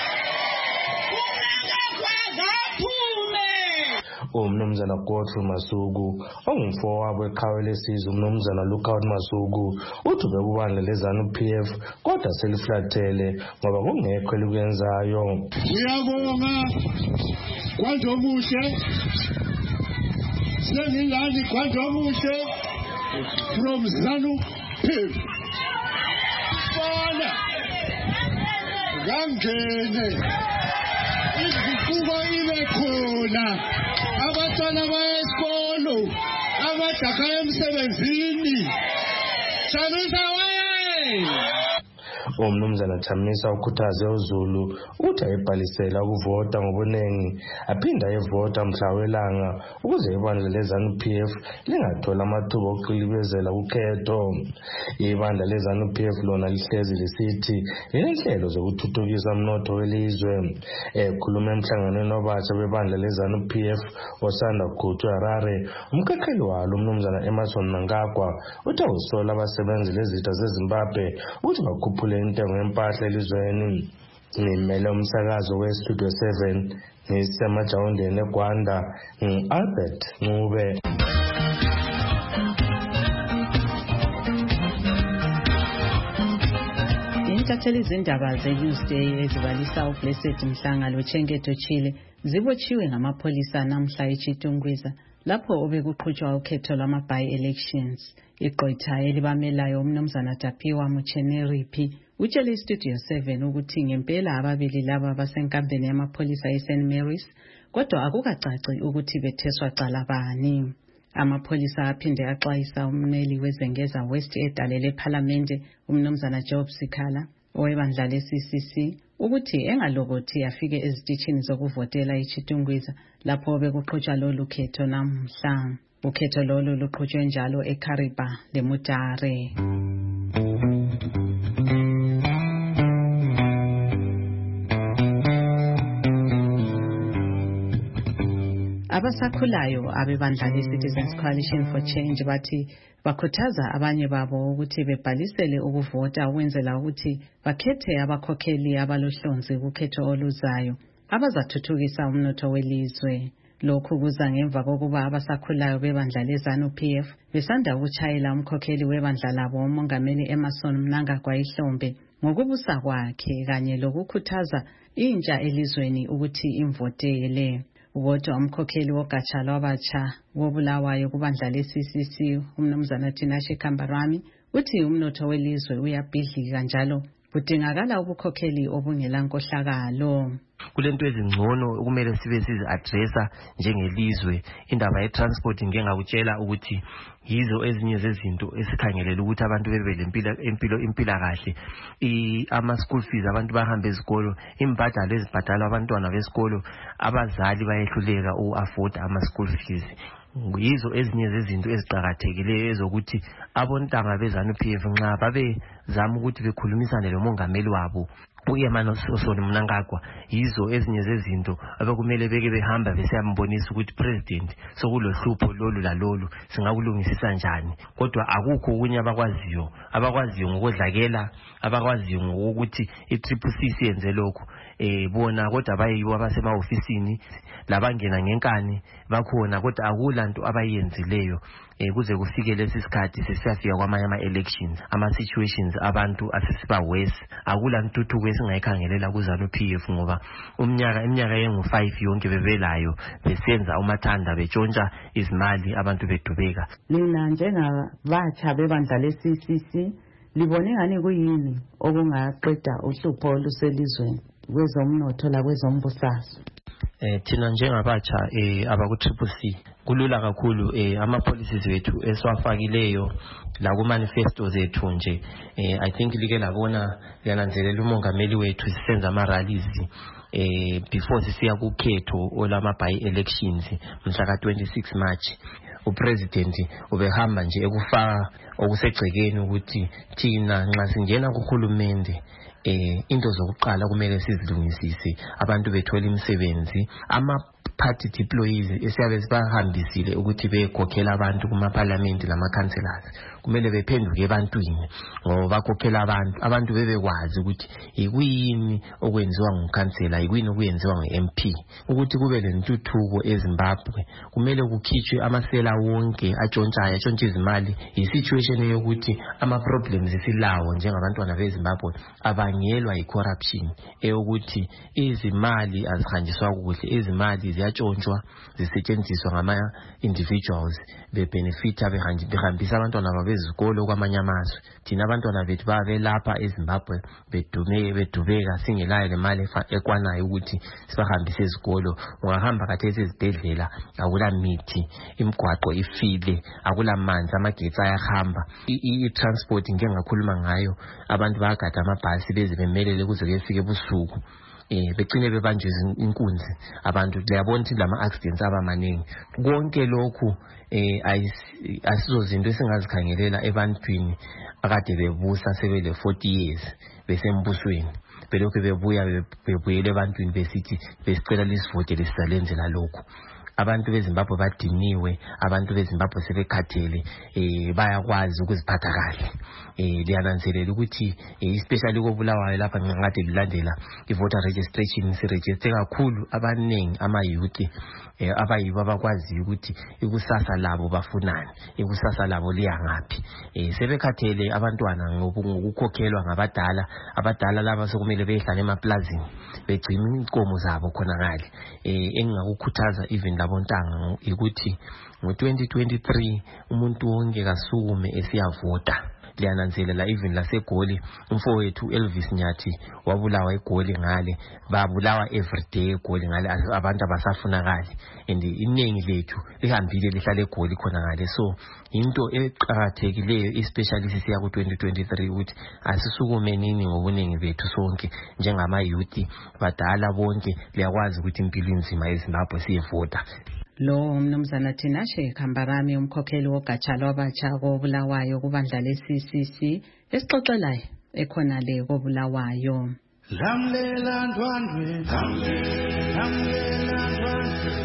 umnaka kwagaphume. Umnumzana Godfrey Masuku ongumfowabo eqhawe lesizwe umnumzana Lookout Masuku uthi bekubandla leZANU-P F kodwa seliflathele ngoba kungekho elikwenzayo. Ngiyabonga kwaNdlovuhle sengilani kwaNdlovuhle from ZANU-P F bona ngangene iziquko ibe khona abantwana bayesikolo abadaka emsebenzini. Chamisa waye umnumzana Chamisa ukhuthaze uZulu ukuthi ayibhalisela ukuvota ngobunengi aphinda ayevota mhla welanga ukuze ibandla leZANU-P F lingathola amathuba okuqilibezela ukhetho. Ibandla leZANU-P F lona lihlezi lisithi linenhlelo zokuthuthukisa umnotho welizwe. Ekhuluma emhlanganweni wabatsha bebandla leZANU-P F osanda kukhutshwa eHarare, umkhakheli walo umnumzana Emerson Mnangagwa uthe usola abasebenzi lezitha zeZimbabwe ukuthi bakhuphule intengo yempahla elizweni. Ngimele umsakazo weStudio seven ngisemajawundeni eGwanda, ngi-Albert Ncube. Intatheli izindaba ze-Newsday ezibalisa uBlessed Mhlanga loChengeto Chile zibotshiwe ngamapholisa namhla eChitungwiza lapho obekuqhutshwa ukhetho lwama-by-elections. Igqwetha elibamelayo umnumzana Tapiwa Mucheneriphi utshele iStudio seven ukuthi ngempela ababili laba basenkambeni yamapholisa eSaint Mary's kodwa akukacaci ukuthi betheswa cala bani. Amapholisa aphinde axwayisa ummeli wezengeza West edalele eParliamente umnumzana Job Sikhala owebandla le-C C C ukuthi engalokothi afike ezitishini zokuvotela eChitungwiza lapho bekuqhutshwa lolu khetho namhla. Ukhetho lolu luqhutshwe njalo eKariba leMutare. Abasakhulayo abebandla le-Citizens Coalition for Change bathi bakhuthaza abanye babo ukuthi bebhalisele ukuvota ukwenzela ukuthi bakhethe abakhokheli abalohlonzi kukhetho oluzayo abazathuthukisa umnotho welizwe. Lokhu kuza ngemva kokuba abasakhulayo bebandla leZANU-P F besanda ukutshayela umkhokheli webandla labo umongameli Emerson Mnangagwa ihlombe ngokubusa kwakhe kanye lokukhuthaza intsha elizweni ukuthi imvotele. Ukodwa umkhokheli wogatsha lwabatsha wobulawayo kubandla le-C C C umnumzana Tinashe Kambarami uthi umnotho welizwe uyabhidlika njalo kudingakala ubukhokheli obungela nkohlakalo. Kulento ezingcono okumele sibe sizi addressa njengelizwe. Indaba ye-transport ngengakutshela ukuthi yizo ezinye zezinto esikhangelela ukuthi abantu bebe lempilo impilo impilakahle. Ama school fees abantu bahambe ezikolo, imbadalo ezibhadalwa abantwana besikolo, abazali bayehluleka u-afford ama school fees. Yizo ezinye zezinto eziqhakathekileyo ezokuthi abontanga beZANU-P F nxa babe zama ukuthi bekhulumisane lomongameli wabo uEmerson Mnangagwa, yizo ezinye zezinto abekumele beke behamba besiyambonisa ukuthi president sokulohlupho lolu lalolu singakulungisisa njani. Kodwa akukho okunye abakwaziyo abakwaziyo ngokodlakela, abakwaziyo ngokuthi i-Triple C siyenze lokho. eh bona kodwa bayibo abasema ofisini labangena ngenkani bakhona kodwa akulanto abayenzileyo eh kuze kufike lesi sikhathi sesiyafika kwamanye ama elections ama situations abantu asesiba worse akulantuthuko esingayikhangelela kuzalo P F ngoba umnyaka iminyaka yengu five yonke bebelayo besenza umathanda betshontsha izimali abantu bedubeka. Lina njengabatsha bebandla le-C C C libone ngani kuyini okungaqeda uhlupho oluselizweni kwezomnotho la kwezombusazwe? Eh thina njengabatsha eh abaku Triple C kulula kakhulu eh ama policies wethu eswafakileyo la ku manifesto zethu nje eh I think like labona yananzelela umongameli wethu sisenza ama rallies eh before sisiya kukhetho olama by elections mhla ka twenty-six March. Upresident ubehamba nje ekufaka okusegcekeni ukuthi thina nxa singena kuhulumende eh into zokuqala kumele sizilungisise abantu bethola imisebenzi ama party deployees esiyabe sibahambisile ukuthi bekhokhela abantu kuma parliament lama councillors kumele bephenduke ebantwini ngoba bakhokhela abantu abantu bebekwazi ukuthi ikuyini okwenziwa ngumkhansela ikuyini okuyenziwa nge-M P ukuthi kube lentuthuko eZimbabwe kumele kukhitshwe amasela wonke atshontshayo atshontsha izimali i-situation yokuthi ama problems esilawo njengabantwana beZimbabwe abangelwa yi-corruption eyokuthi izimali azihanjiswa kuhle izimali ziyatshontshwa zisetshenziswa ngama individuals bebenefita behambisa abantwana babezikolo kwamanye amazwe thina abantwana bethu babelapha eZimbabwe bedume bedubeka singelayo le mali ekwanayo ukuthi sibahambise ezikolo ungahamba kathesi ezibhedlela akula mithi imigwaqo ifile akula manzi amagetsi ayahamba i-transport ngeke ngakhuluma ngayo abantu bayagada amabhasi beze bemelele kuze kuyefika ebusuku eh begcine bebanjwe inkunzi abantu liyabona ukuthi lama accidents abamaningi konke lokhu eh asizozinto esingazikhangelela ebantwini akade bebusa sebele forty years besembusweni belokho bebuya bebuyele ebantwini besithi besicela lisivote lesisalenzela lokho abantu beZimbabwe badiniwe abantu beZimbabwe sebekhathele eh bayakwazi ukuziphatha kahle eh liyananzelela ukuthi especially koBulawayo lapha ngingade lilandela ivoter registration siregister kakhulu abaningi ama youth eh abayibo abakwazi ukuthi ikusasa labo bafunani ikusasa labo liyangaphi eh sebekhathele abantwana ngokukhokhelwa ngabadala abadala laba sokumele behlale emaplazini begcina inkomo zabo khona ngale eh engingakukhuthaza even labontanga ukuthi ngo twenty twenty-three umuntu wonke kasukume esiyavota liyananzelela even laseGoli umfowethu Elvis Nyathi wabulawa eGoli ngale babulawa everyday eGoli ngale abantu abasafunakali and iningi lethu lihambile lihlale eGoli khona ngale so into eqhakathekileyo especially sisiya ku twenty twenty-three ukuthi asisukume nini ngobuningi bethu sonke njengama youth badala bonke liyakwazi ukuthi impilo inzima eZimbabwe siyevota. Lo mnumzana Tinashe Kambarami umkhokheli wogatsha lwabatsha koBulawayo kubandla le-C C C esixoxelayo ekhona le koBulawayo. Lamlela ndwandwe lamlela ndwandwe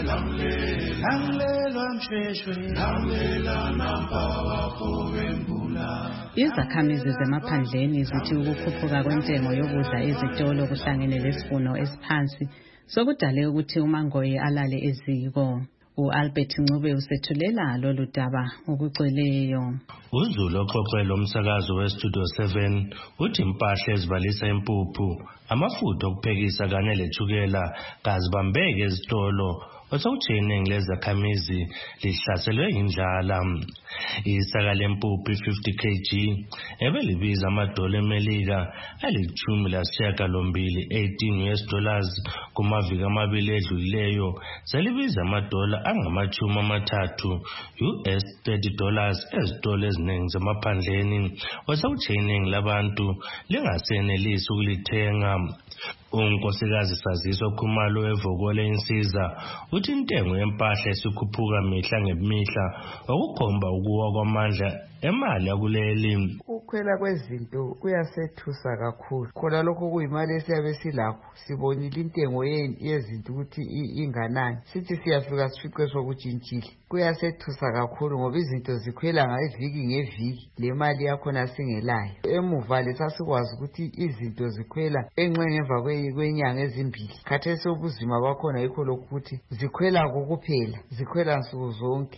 lamlela msheshwe lamlela nampawa kowembula. Izakhamizi zemaphandleni zithi ukukhuphuka kwentengo yokudla ezitolo kuhlangene lesivuno esiphansi sokudale ukuthi uMangoye alale eziko. U-Albert Ncube usethulela lolu daba ukugcweleyo. UZulu oxoxela umsakazo weStudio seven uthi impahla ezibalisa impuphu amafutha okuphekisa kanye lethukela kazibambeke ezitolo osawutsheningi lezakhamizi lihlaselwe indlala. Isaka lempuphu fifty kilograms ebelibiza amadola emelika alithumi lasishiyagalombili eighteen U S dollars kumaviki amabili edlulileyo selibiza amadola angamachumi amathathu U S thirty dollars ezitolo eziningi zamaphandleni osawutsheningi labantu lingasenelisi ukulithenga. Unkosikazi Saziso Khumalo evokole insiza uthi intengo yempahla esikhuphuka mihla ngemihla okukhomba ukuwa kwamandla emali yakuleli. Ukukhwela kwezinto kuyasethusa kakhulu. Khona lokho kuyimali esiyabe silakho. Sibonile intengo yezinto ukuthi inganani. Sithi siyafika sifice sokutshintshile. Kuyasethusa kakhulu ngoba izinto zikhwela ngeviki ngeviki. Le mali yakhona singelayo. Emuva lesasikwazi ukuthi izinto zikhwela enxe ngemva kwenyanga ezimbili. Khathesi ubuzima bakhona yikho lokuthi zikhwela kokuphela. Zikhwela nsuku zonke.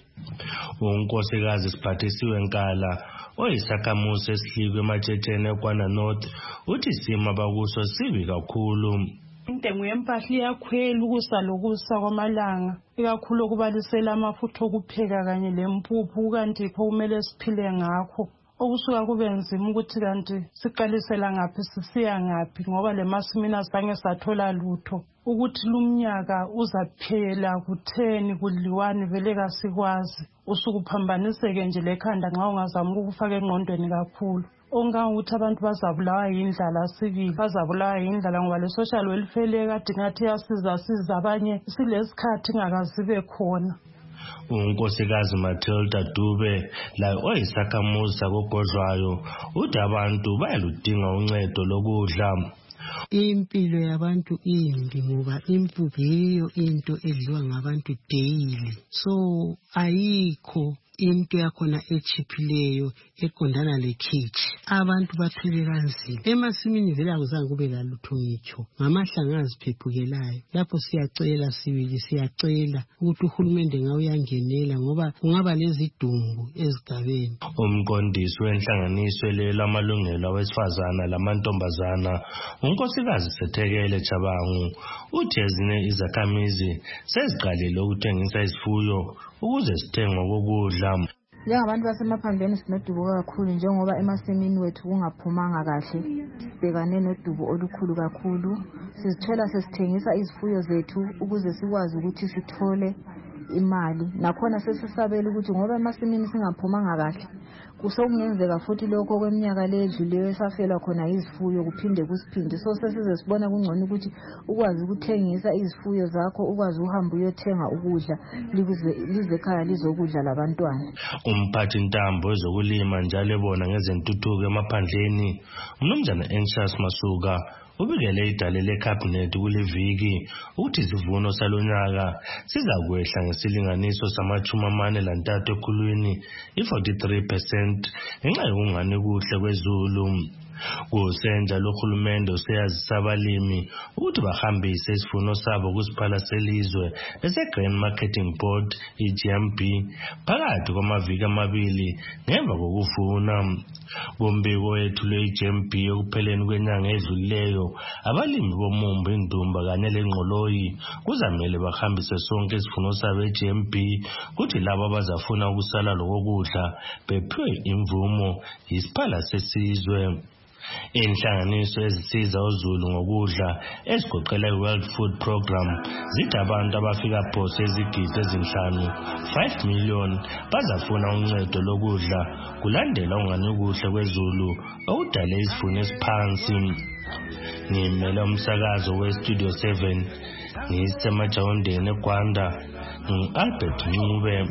Unkosikazi Siphathisiwe Nkala oyisakhamuzi esihlikwe eMatshetheni eKwana North uthi isimo abakuso sibi kakhulu. Intengo yempahla iyakhwela ukusa lokusa kwamalanga, ikakhulu okubalisela amafutha okupheka kanye lempuphu kanti kho kumele siphile ngakho. Okusuka kube nzima ukuthi kanti siqalisela ngaphi sisiya ngaphi ngoba le masimina sange sathola lutho. Ukuthi lumnyaka uzaphela kutheni kudliwani vele kasikwazi. Usukuphambaniseke nje lekhanda nxa ungazama ukufaka engqondweni kakhulu. Ongangukuthi abantu bazabulawa yindlala sibili, bazabulawa yindlala ngoba le social welfare kade ngathi yasiza siza abanye silesikhathi ingakazibe khona. Unkosikazi Matilda Dube la oyisakhamuzi sakogodlwayo uthi abantu bayaludinga uncedo lokudla. Impilo yabantu imbi ngoba impuphu yiyo into edliwa ngabantu daily, so ayikho into yakhona echiphileyo eqondana lekhithi. Abantu baphile kanzima emasimini vele akuzange kube lalutho ngitsho ngamahlanga aziphephukelayo. Lapho siyacela sibili siyacela ukuthi uhulumende ngawuyangenela ngoba kungaba lezidumbu ezigabeni. Umqondisi wenhlanganiso lelo amalungelo awesifazana lamantombazana unkosikazi Sethekele Jabangu uthi ezinye izakhamizi seziqalile ukuthengisa isifuyo ukuze sithengwe kokudla. Njengabantu basemaphandleni sinodubo kakhulu njengoba emasimini wethu kungaphumanga kahle. Sibhekane nodubo olukhulu kakhulu. Sizithola sesithengisa izifuyo zethu ukuze sikwazi ukuthi sithole imali. Nakhona sesisabela ukuthi ngoba emasimini singaphumanga kahle kusokungenzeka futhi lokho kweminyaka le edluleyo esafela khona izifuyo kuphinde kusiphinde. So sesize sibona kungcono ukuthi ukwazi ukuthengisa izifuyo zakho ukwazi uhamba uyothenga ukudla lize ekhaya lizokudla labantwana. Umphathi ntambo ezokulima njalo ebona ngezentuthuko emaphandleni uMnumzana Anxious Masuka ubikele idale lecabinet kuleviki ukuthi isivuno salonyaka sizakwehla ngesilinganiso samachumi amane lantathu ekhulwini i-forty-three percent ngenxa yokungani kuhle kwezulu. Kusenja lohulumende useyazisa abalimi ukuthi bahambise isivuno sabo kusiphala selizwe ese-Grain Marketing Board i-G M B phakathi kwamaviki amabili ngemva kokuvuna. Kumbiko wethu lwe-G M B ekupheleni kwenyanga edlulileyo abalimi bomumbu, indumba kanye lengqoloyi kuzamele bahambise sonke isivuno sabo e-G M B kuthi labo abazafuna ukusala lokudla bephiwe imvumo yisiphala sesizwe. Inhlanganiso ezisiza uZulu ngokudla ezigoqela i-World Food Program zithi abantu abafika phose izigidi ezinhlanu five million bazafuna uncedo lokudla kulandela ungani kuhle kwezulu okudale isivuno esiphansi. Ngimele umsakazo we-Studio seven ngisemajawundeni eGwanda ngu-Albert Ncube.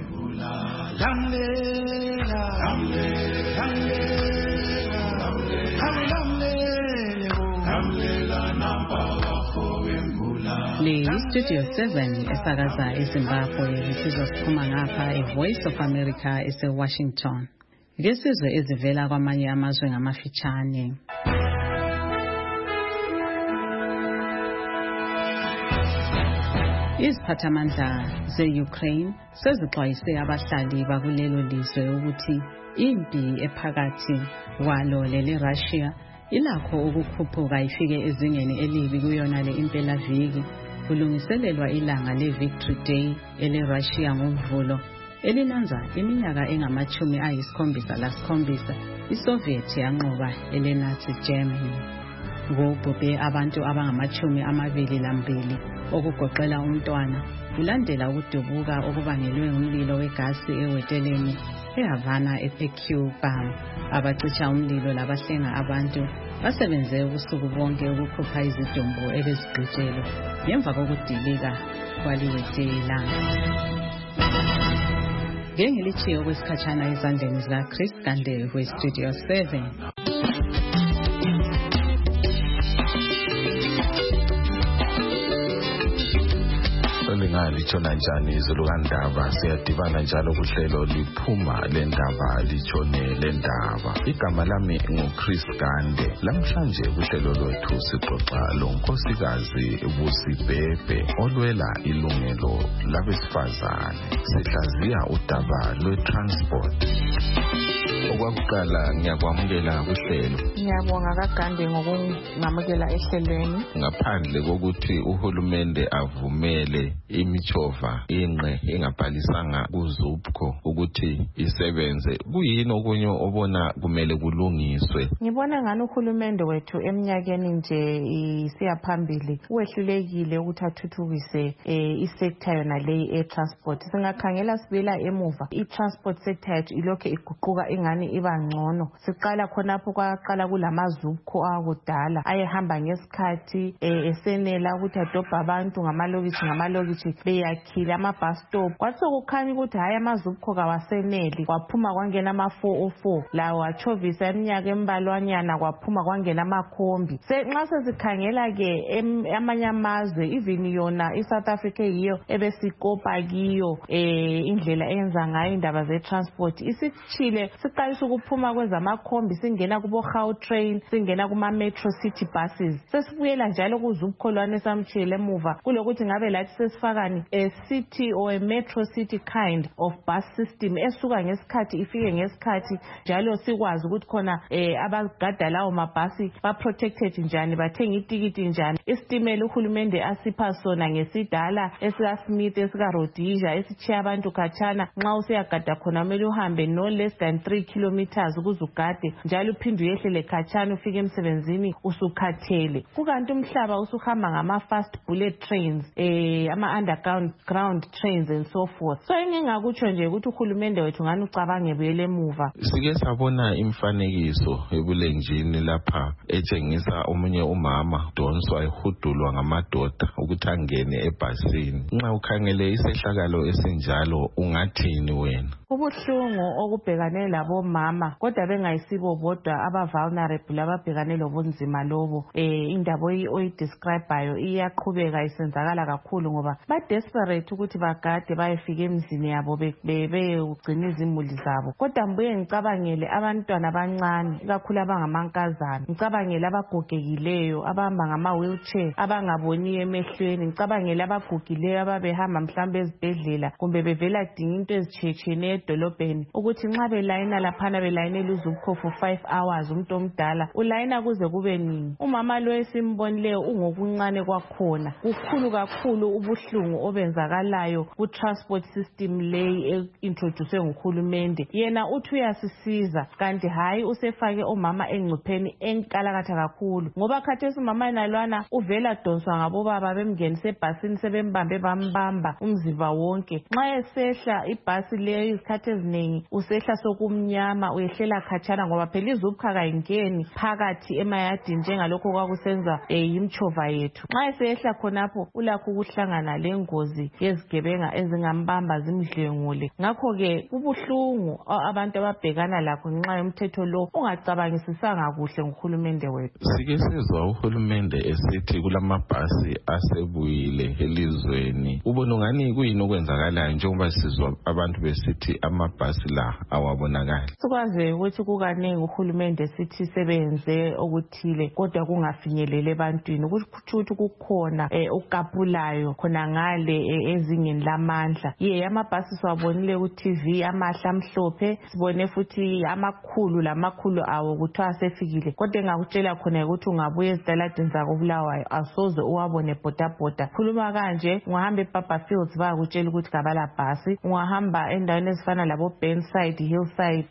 Le Studio seven esakaza eZimbabwe isizwa siphuma ngapha eVoice of America ese-Washington. Ngesizwe ezivela kwamanye amazwe ngamafitshane. Iziphathamandla ze-Ukraine sezixwayise abahlali bakulelo lizwe ukuthi impi ephakathi kwalo lele-Russia ilakho ukukhuphuka ifike ezingeni elibi kuyona le impelaviki kulungiselelwa ilanga le-Victory Day ele-Russia ngoMvulo elinanza iminyaka engamachumi ayisikhombisa lasikhombisa iSoviet yanqoba ele-Nazi Germany. Kubhubhe abantu abangamachumi amabili lambili okugoqela umntwana kulandela ukudubuka okubangelwe umlilo wegasi eweteleni eHavana eCuba. Abacisha umlilo labahlenga abantu basebenze ubusuku bonke ukukhupha izidumbu ebezigqitshelwe ngemva kokudilika kwaliwetela. ngengilichiyo kwesikhashana ezandleni zikaChris Gande we-Studio seven. Lingalitshona njani izulu kandaba siyadibana njalo kuhlelo liphuma lendaba litshone lendaba. Igama lami nguChris Gande. Lamhlanje kuhlelo lwethu sixoxa lonkosikazi Busibhebhe olwela ilungelo labesifazane. Sihlaziya udaba lwe-transport. Okwakuqala ngiyakwamukela kuhlelo. Ngiyabonga kaGande ngokungamukela ehlelweni. Ngaphandle kokuthi uhulumende avumele imichova inqe engabhalisanga kuZUPCO ukuthi isebenze, kuyini okunye obona kumele kulungiswe? Ngibona ngani uhulumende wethu eminyakeni nje isiya phambili uwehlulekile ukuthi athuthukise isector yona leyi e-transport. Singakhangela sibila emuva, i-transport sector yethu ilokho iguquka ingani iba ngcono. Siqala khonapho kwaqala kulamaZUPCO akudala ayehamba ngesikhathi esenela ukuthi adobha abantu ngamalokishi ngamalokishi beyakhile ama-bus stop. Kwathi sokukhanya ukuthi hayi amaZUPCO kawaseneli, kwaphuma kwangena ama-four oh four lawo achovisa iminyaka embalwanyana, kwaphuma kwangena amakhombi. Nxa sesikhangela-ke amanye amazwe, even yona i-South Africa yiyo ebesikopa kiyo um indlela eyenza ngayo indaba ze-transport. Isichile siqalisa ukuphuma kwezamakhombi singena kubo-Gautrain, singena kuma-Metro City buses. Sesibuyela njalo kuZUPCO lwane samchile emuva kulokuthi ngabe lathi sesifakani a city or a metro city kind of bus system esuka ngesikhathi ifike ngesikhathi, njalo sikwazi ukuthi khona eh, abagada lawo mabhasi ba-protected njani, bathenga itikiti njani. Isitimela uhulumende asipha sona ngesidala esika-Smith esika-Rhodesia esichiya abantu khatshana. Nxa usiyagada khona kumele uhambe no less than three kilometers ukuze ugade, njalo uphinde uyehlele khatshana ufike emsebenzini usukhathele. Kukanti umhlaba usuhamba ngama-fast bullet trains, eh, ama-underground ground trains and so forth. So engingakutsho nje ukuthi uhulumende wethu ngani ucabange buyele emuva. Sike sabona imfanekiso ebulenjini lapha etshengisa omunye umama donswa ehudulwa ngamadoda ukuthi angene ebhasini. Nxa ukhangele isehlakalo esinjalo ungathini wena? Ubuhlungu okubhekane labomama kodwa bengayisibo bodwa aba-vulnerable ababhekane lobunzima lobo. Eh, indaba oyidescribeayo iyaqhubeka isenzakala kakhulu ngoba ba-desperate ukuthi bagade bayefika emzini yabo beyogcina izimuli zabo. Kodwa mbuye ngicabangele abantwana abancane ikakhulu abangamankazana, ngicabangele abagogekileyo abahamba ngama-wheelchair abangaboniyo emehlweni, ngicabangele abagugileyo ababehamba mhlawumbe ezibhedlela kumbe bevela dinga into ezitshiyetshiyeneyo edolobheni, ukuthi nxa belayina laphana belayinela uZUPCO for five hours umuntu omdala ulayina kuze kube nini. Umama lo esimbonileyo ungokuncane kwakhona. Kukhulu kakhulu ubuhlungu obenzakalayo ku-transport system leyi e-introduce nguhulumende. Yena uthi uyasisiza kanti hayi usefake omama engcupheni enkalakatha kakhulu, ngoba khathesi umama nalwana uvela donswa ngabobaba bemngenise ebhasini sebembambe bambamba umzimba wonke. Nxa esehla ibhasi leyo izikhathi eziningi usehla sokumnyama, uyehlela khatshana ngoba phela iZUPCO kayingeni phakathi emayadini njengalokho kwakusenza imchova yethu. Nxa esehla khonapho ulakho ukuhlangana lengozi yezigebenga ezingambamba zimdlwengule. Ngakho-ke kubuhlungu abantu ababhekana lakho ngenxa yomthetho lo ungacabangisisanga kuhle nguhulumende wethu. Sike sizwa uhulumende esithi kulamabhasi asebuyile elizweni. Ubona ngani kuyini okwenzakalayo njengoba sizwa abantu besithi amabhasi la awabonakali? Sikwazi ukuthi kukaningi uhulumende sithi sebenze okuthile kodwa kungafinyelele ebantwini, ukuthi ukuthi kukhona ukapulayo khona ngale ezingeni lamandla. Ye amabhasi siwabonile ku-T V amahla amhlophe, sibone futhi amakhulu lamakhulu awo kuthiwa asefikile, kodwa engakutshela khona ukuthi ungabuya ezitaladini zakobulawayo asoze uwabone bhodabhoda. Khuluma kanje ungahamba eBarberfields bayakutshela ukuthi kabala bhasi, ungahamba endaweni ezifana labo Burnside, Hillside,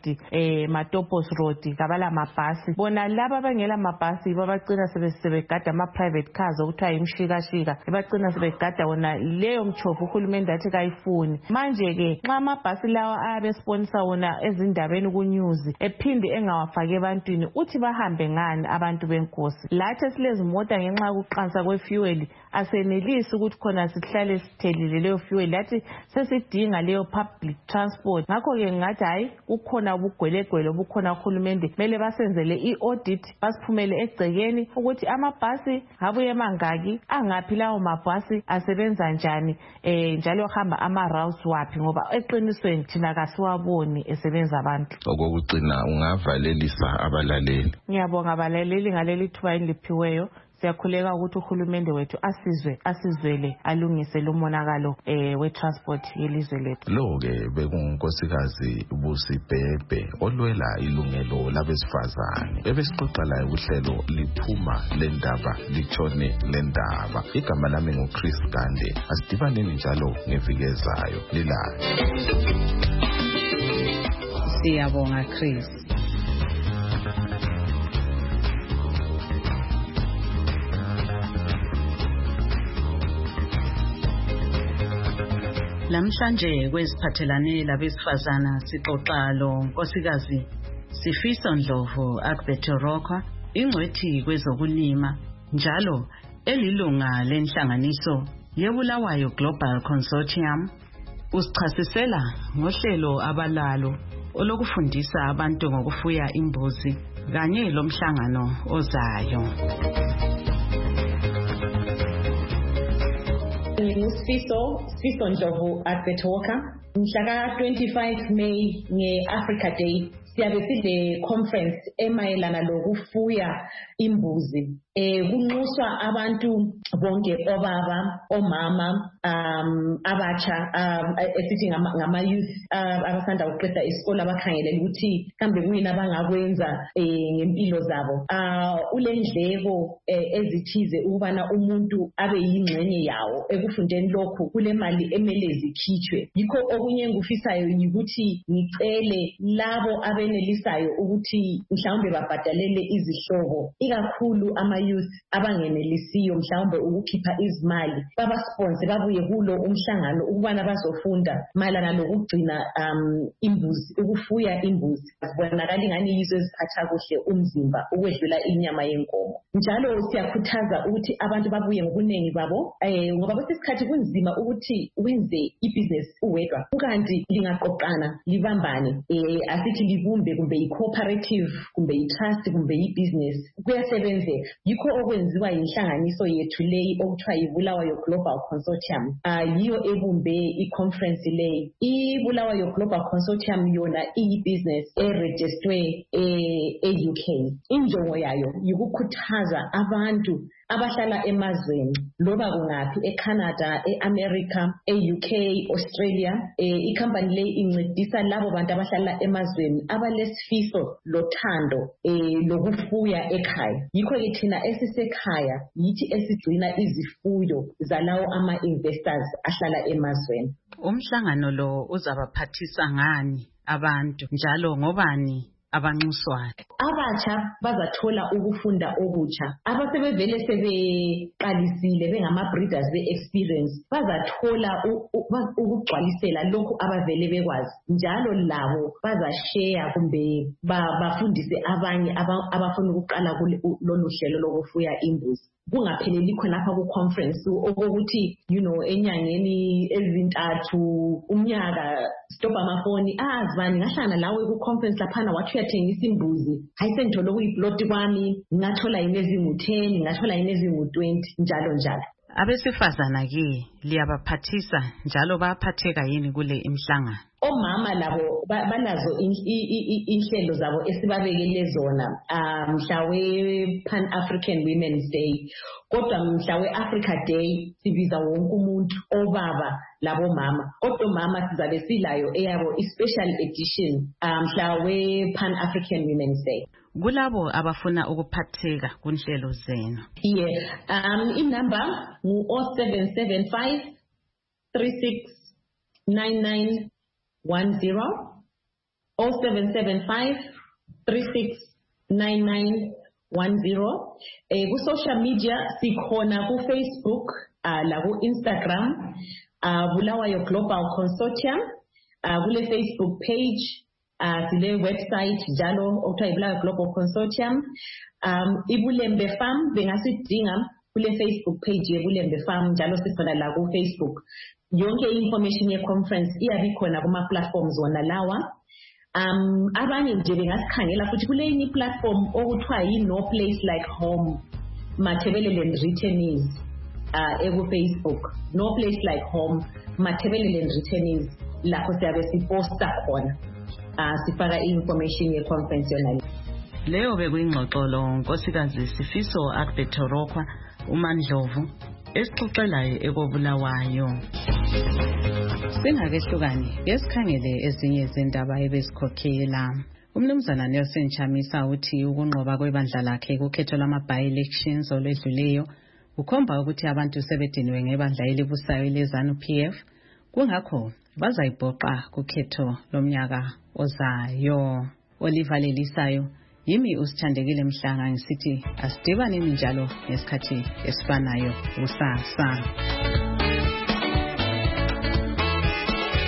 road eh Matopos road kabala mabhasi bona laba bangela mabhasi babagcina sebegada ama private cars okuthiwa imshika shika ebagcina sebegada wona leyo mchofu uhulumende athi kayifuni manje ke nxa amabhasi lawa ayabe sponsor wona ezindabeni ku news ephinde engawafaki ebantwini uthi bahambe ngani abantu benkosi lathi silezimota ngenxa yokuqansa kwefuel asenelisi ukuthi khona sihlale sithelile leyo fuel lathi sesidinga leyo public transport ngakho ke ngathi hayi kukhona ubugwelegwele obukhona uhulumende mele basenzele i-audit basiphumele egcekeni ukuthi amabhasi abuye mangaki angaphi lawo mabhasi asebenza njani eh njalo hamba ama routes waphi ngoba eqinisweni thina kasiwaboni esebenza abantu okugcina ungavalelisa abalaleli. Ngiyabonga abalaleli ngaleli thuba eliphiweyo siyakhuleka ukuthi uhulumende wethu asizwe asizwele alungise lo monakalo eh we transport yelizwe lethu. Lo ke bekunkosikazi Busibhebhe olwela ilungelo labesifazane ebesixoxa la uhlelo liphuma lendaba litshone lendaba. Igama lami nguChris Gande asidibaneni njalo ngevikezayo lilayo. Siyabonga Chris. Lamhlanje kweziphathelane labesifazana sixoxa lo nkosikazi Sifiso Ndlovu Akbetorokwa ingcwethi kwezokulima njalo elilunga lenhlanganiso yeBulawayo Global Consortium. Usichasisela ngohlelo abalalo olokufundisa abantu ngokufuya imbuzi kanye lomhlangano ozayo. Sifiso Sifiso Ndlovu Akbetorokwa mhla twenty-five May nge-Africa Day siyabe sile conference emayelana lokufuya imbuzi. Eh kunxuswa abantu bonke obaba omama um abatsha esithi ngama youth abasanda ukuqeda isikole abakhangelela ukuthi kambe kuyini abangakwenza ngempilo zabo. Ah ulendleko ezithize ukubana umuntu abe yingxenye yawo ekufundeni lokho kule mali emele zikhitshwe. Yikho okunye engufisayo ukuthi ngicele labo abenelisayo ukuthi mhlawumbe babhadalele izihlobo ikakhulu ama youth abangenelisiyo mhlawumbe ukukhipha izimali baba sponsor babuye kulo umhlangano ukubana bazofunda malana lokugcina um imbuzi ukufuya imbuzi kubonakala ingani yizo eziphatha kuhle umzimba ukwedlula inyama yenkomo. Njalo siyakhuthaza ukuthi abantu babuye ngobunengi babo eh ngoba kwesikhathi kunzima ukuthi wenze ibusiness uwedwa ukanti lingaqoqana libambane eh asithi libumbe kumbe i-cooperative kumbe i-trust kumbe i-business kuyasebenzeka. Yikho okwenziwa inhlanganiso yethu leyi okuthiwa yiBulawayo Global Consortium uh, yiyo ebumbe i-conference leyi. IBulawayo Global Consortium yona iyi-business eregistrwe e-U K. Injongo yayo yikukhuthaza abantu abahlala emazweni loba kungaphi eCanada, eAmerica, eU K, Australia. Eh icompany le incedisa labo bantu abahlala emazweni abalesifiso lothando eh lokufuya ekhaya. Yikho ke thina esisekhaya yithi esigcina izifuyo zalawo ama investors ahlala emazweni. Umhlangano lo uzabaphathisa ngani abantu njalo ngobani abanxuswayo? Abatsha bazathola ukufunda okutsha. Abasebevele sebeqalisile bengama breeders be experience bazathola ukugcwalisela lokho abavele bekwazi. Njalo labo bazashare kumbe bafundise abanye abafuna ukuqala kulolu hlelo lokufuya imbuzi. Kungapheleli khonapha ku conference okokuthi you know enyangeni ezintathu umnyaka stop amafoni azibani ngahlana lawe ku conference laphana wathi uyathengisa imbuzi hayi sengithola ukuyiplot kwami ngathola inezingu ten ngathola inezingu twenty njalo njalo. Abesifazana ke liyabaphathisa njalo bayaphatheka yini kule imhlangano? Omama labo banazo inhlelo zabo esibabekele zona mhla we Pan African Women's Day kodwa mhla we Africa Day sibiza wonke umuntu obaba labo mama kodwa mama sizabe silayo eyabo special edition mhla we Pan African Women's Day. Kulabo abafuna ukuphatheka kunhlelo zenu. Yeah, um inumber ngu zero seven seven five three six nine nine one zero oh seven seven five three six nine nine one zero. Eh, ku social media sikhona ku Facebook, uh, la ku Instagram, uh, Bulawayo Global Consortium, uh, kule Facebook page, uh, sile website jalo okuthiwa Bulawayo Global Consortium. Um, iBulembe Farm bengasidinga kule Facebook page yeBulembe Farm njalo sikhona la ku Facebook. Yonke information ye conference iyabe khona kuma platforms wona lawa. Um, abanye nje bengasikhangela futhi kule yini platform okuthiwa yi No Place Like Home, Mathebelele Returnees, uh, eku Facebook. No Place Like Home, Mathebelele Returnees, lapho siyabe siposta khona. Uh, sifaka information ye conference yona. Leo bekuyingxoxolo nkosikazi Sifiso Akbetorokwa uMandlovu esixoxelayo ekobulawayo. Singakehlukani yesikhangele ezinye izindaba ebesikhokhela. Umnumzana Nelson Chamisa uthi ukunqoba kwebandla lakhe kukhetho lama-by-elections olwedluleyo ukhomba ukuthi abantu sebediniwe ngebandla elibusayo leZANU P F, kungakho bazayibhoqa kukhetho lomnyaka ozayo. Oliver Lelisayo, yimi usithandekile Mhlanga ngisithi asidibaneni njalo ngesikhathi esifanayo kusasa.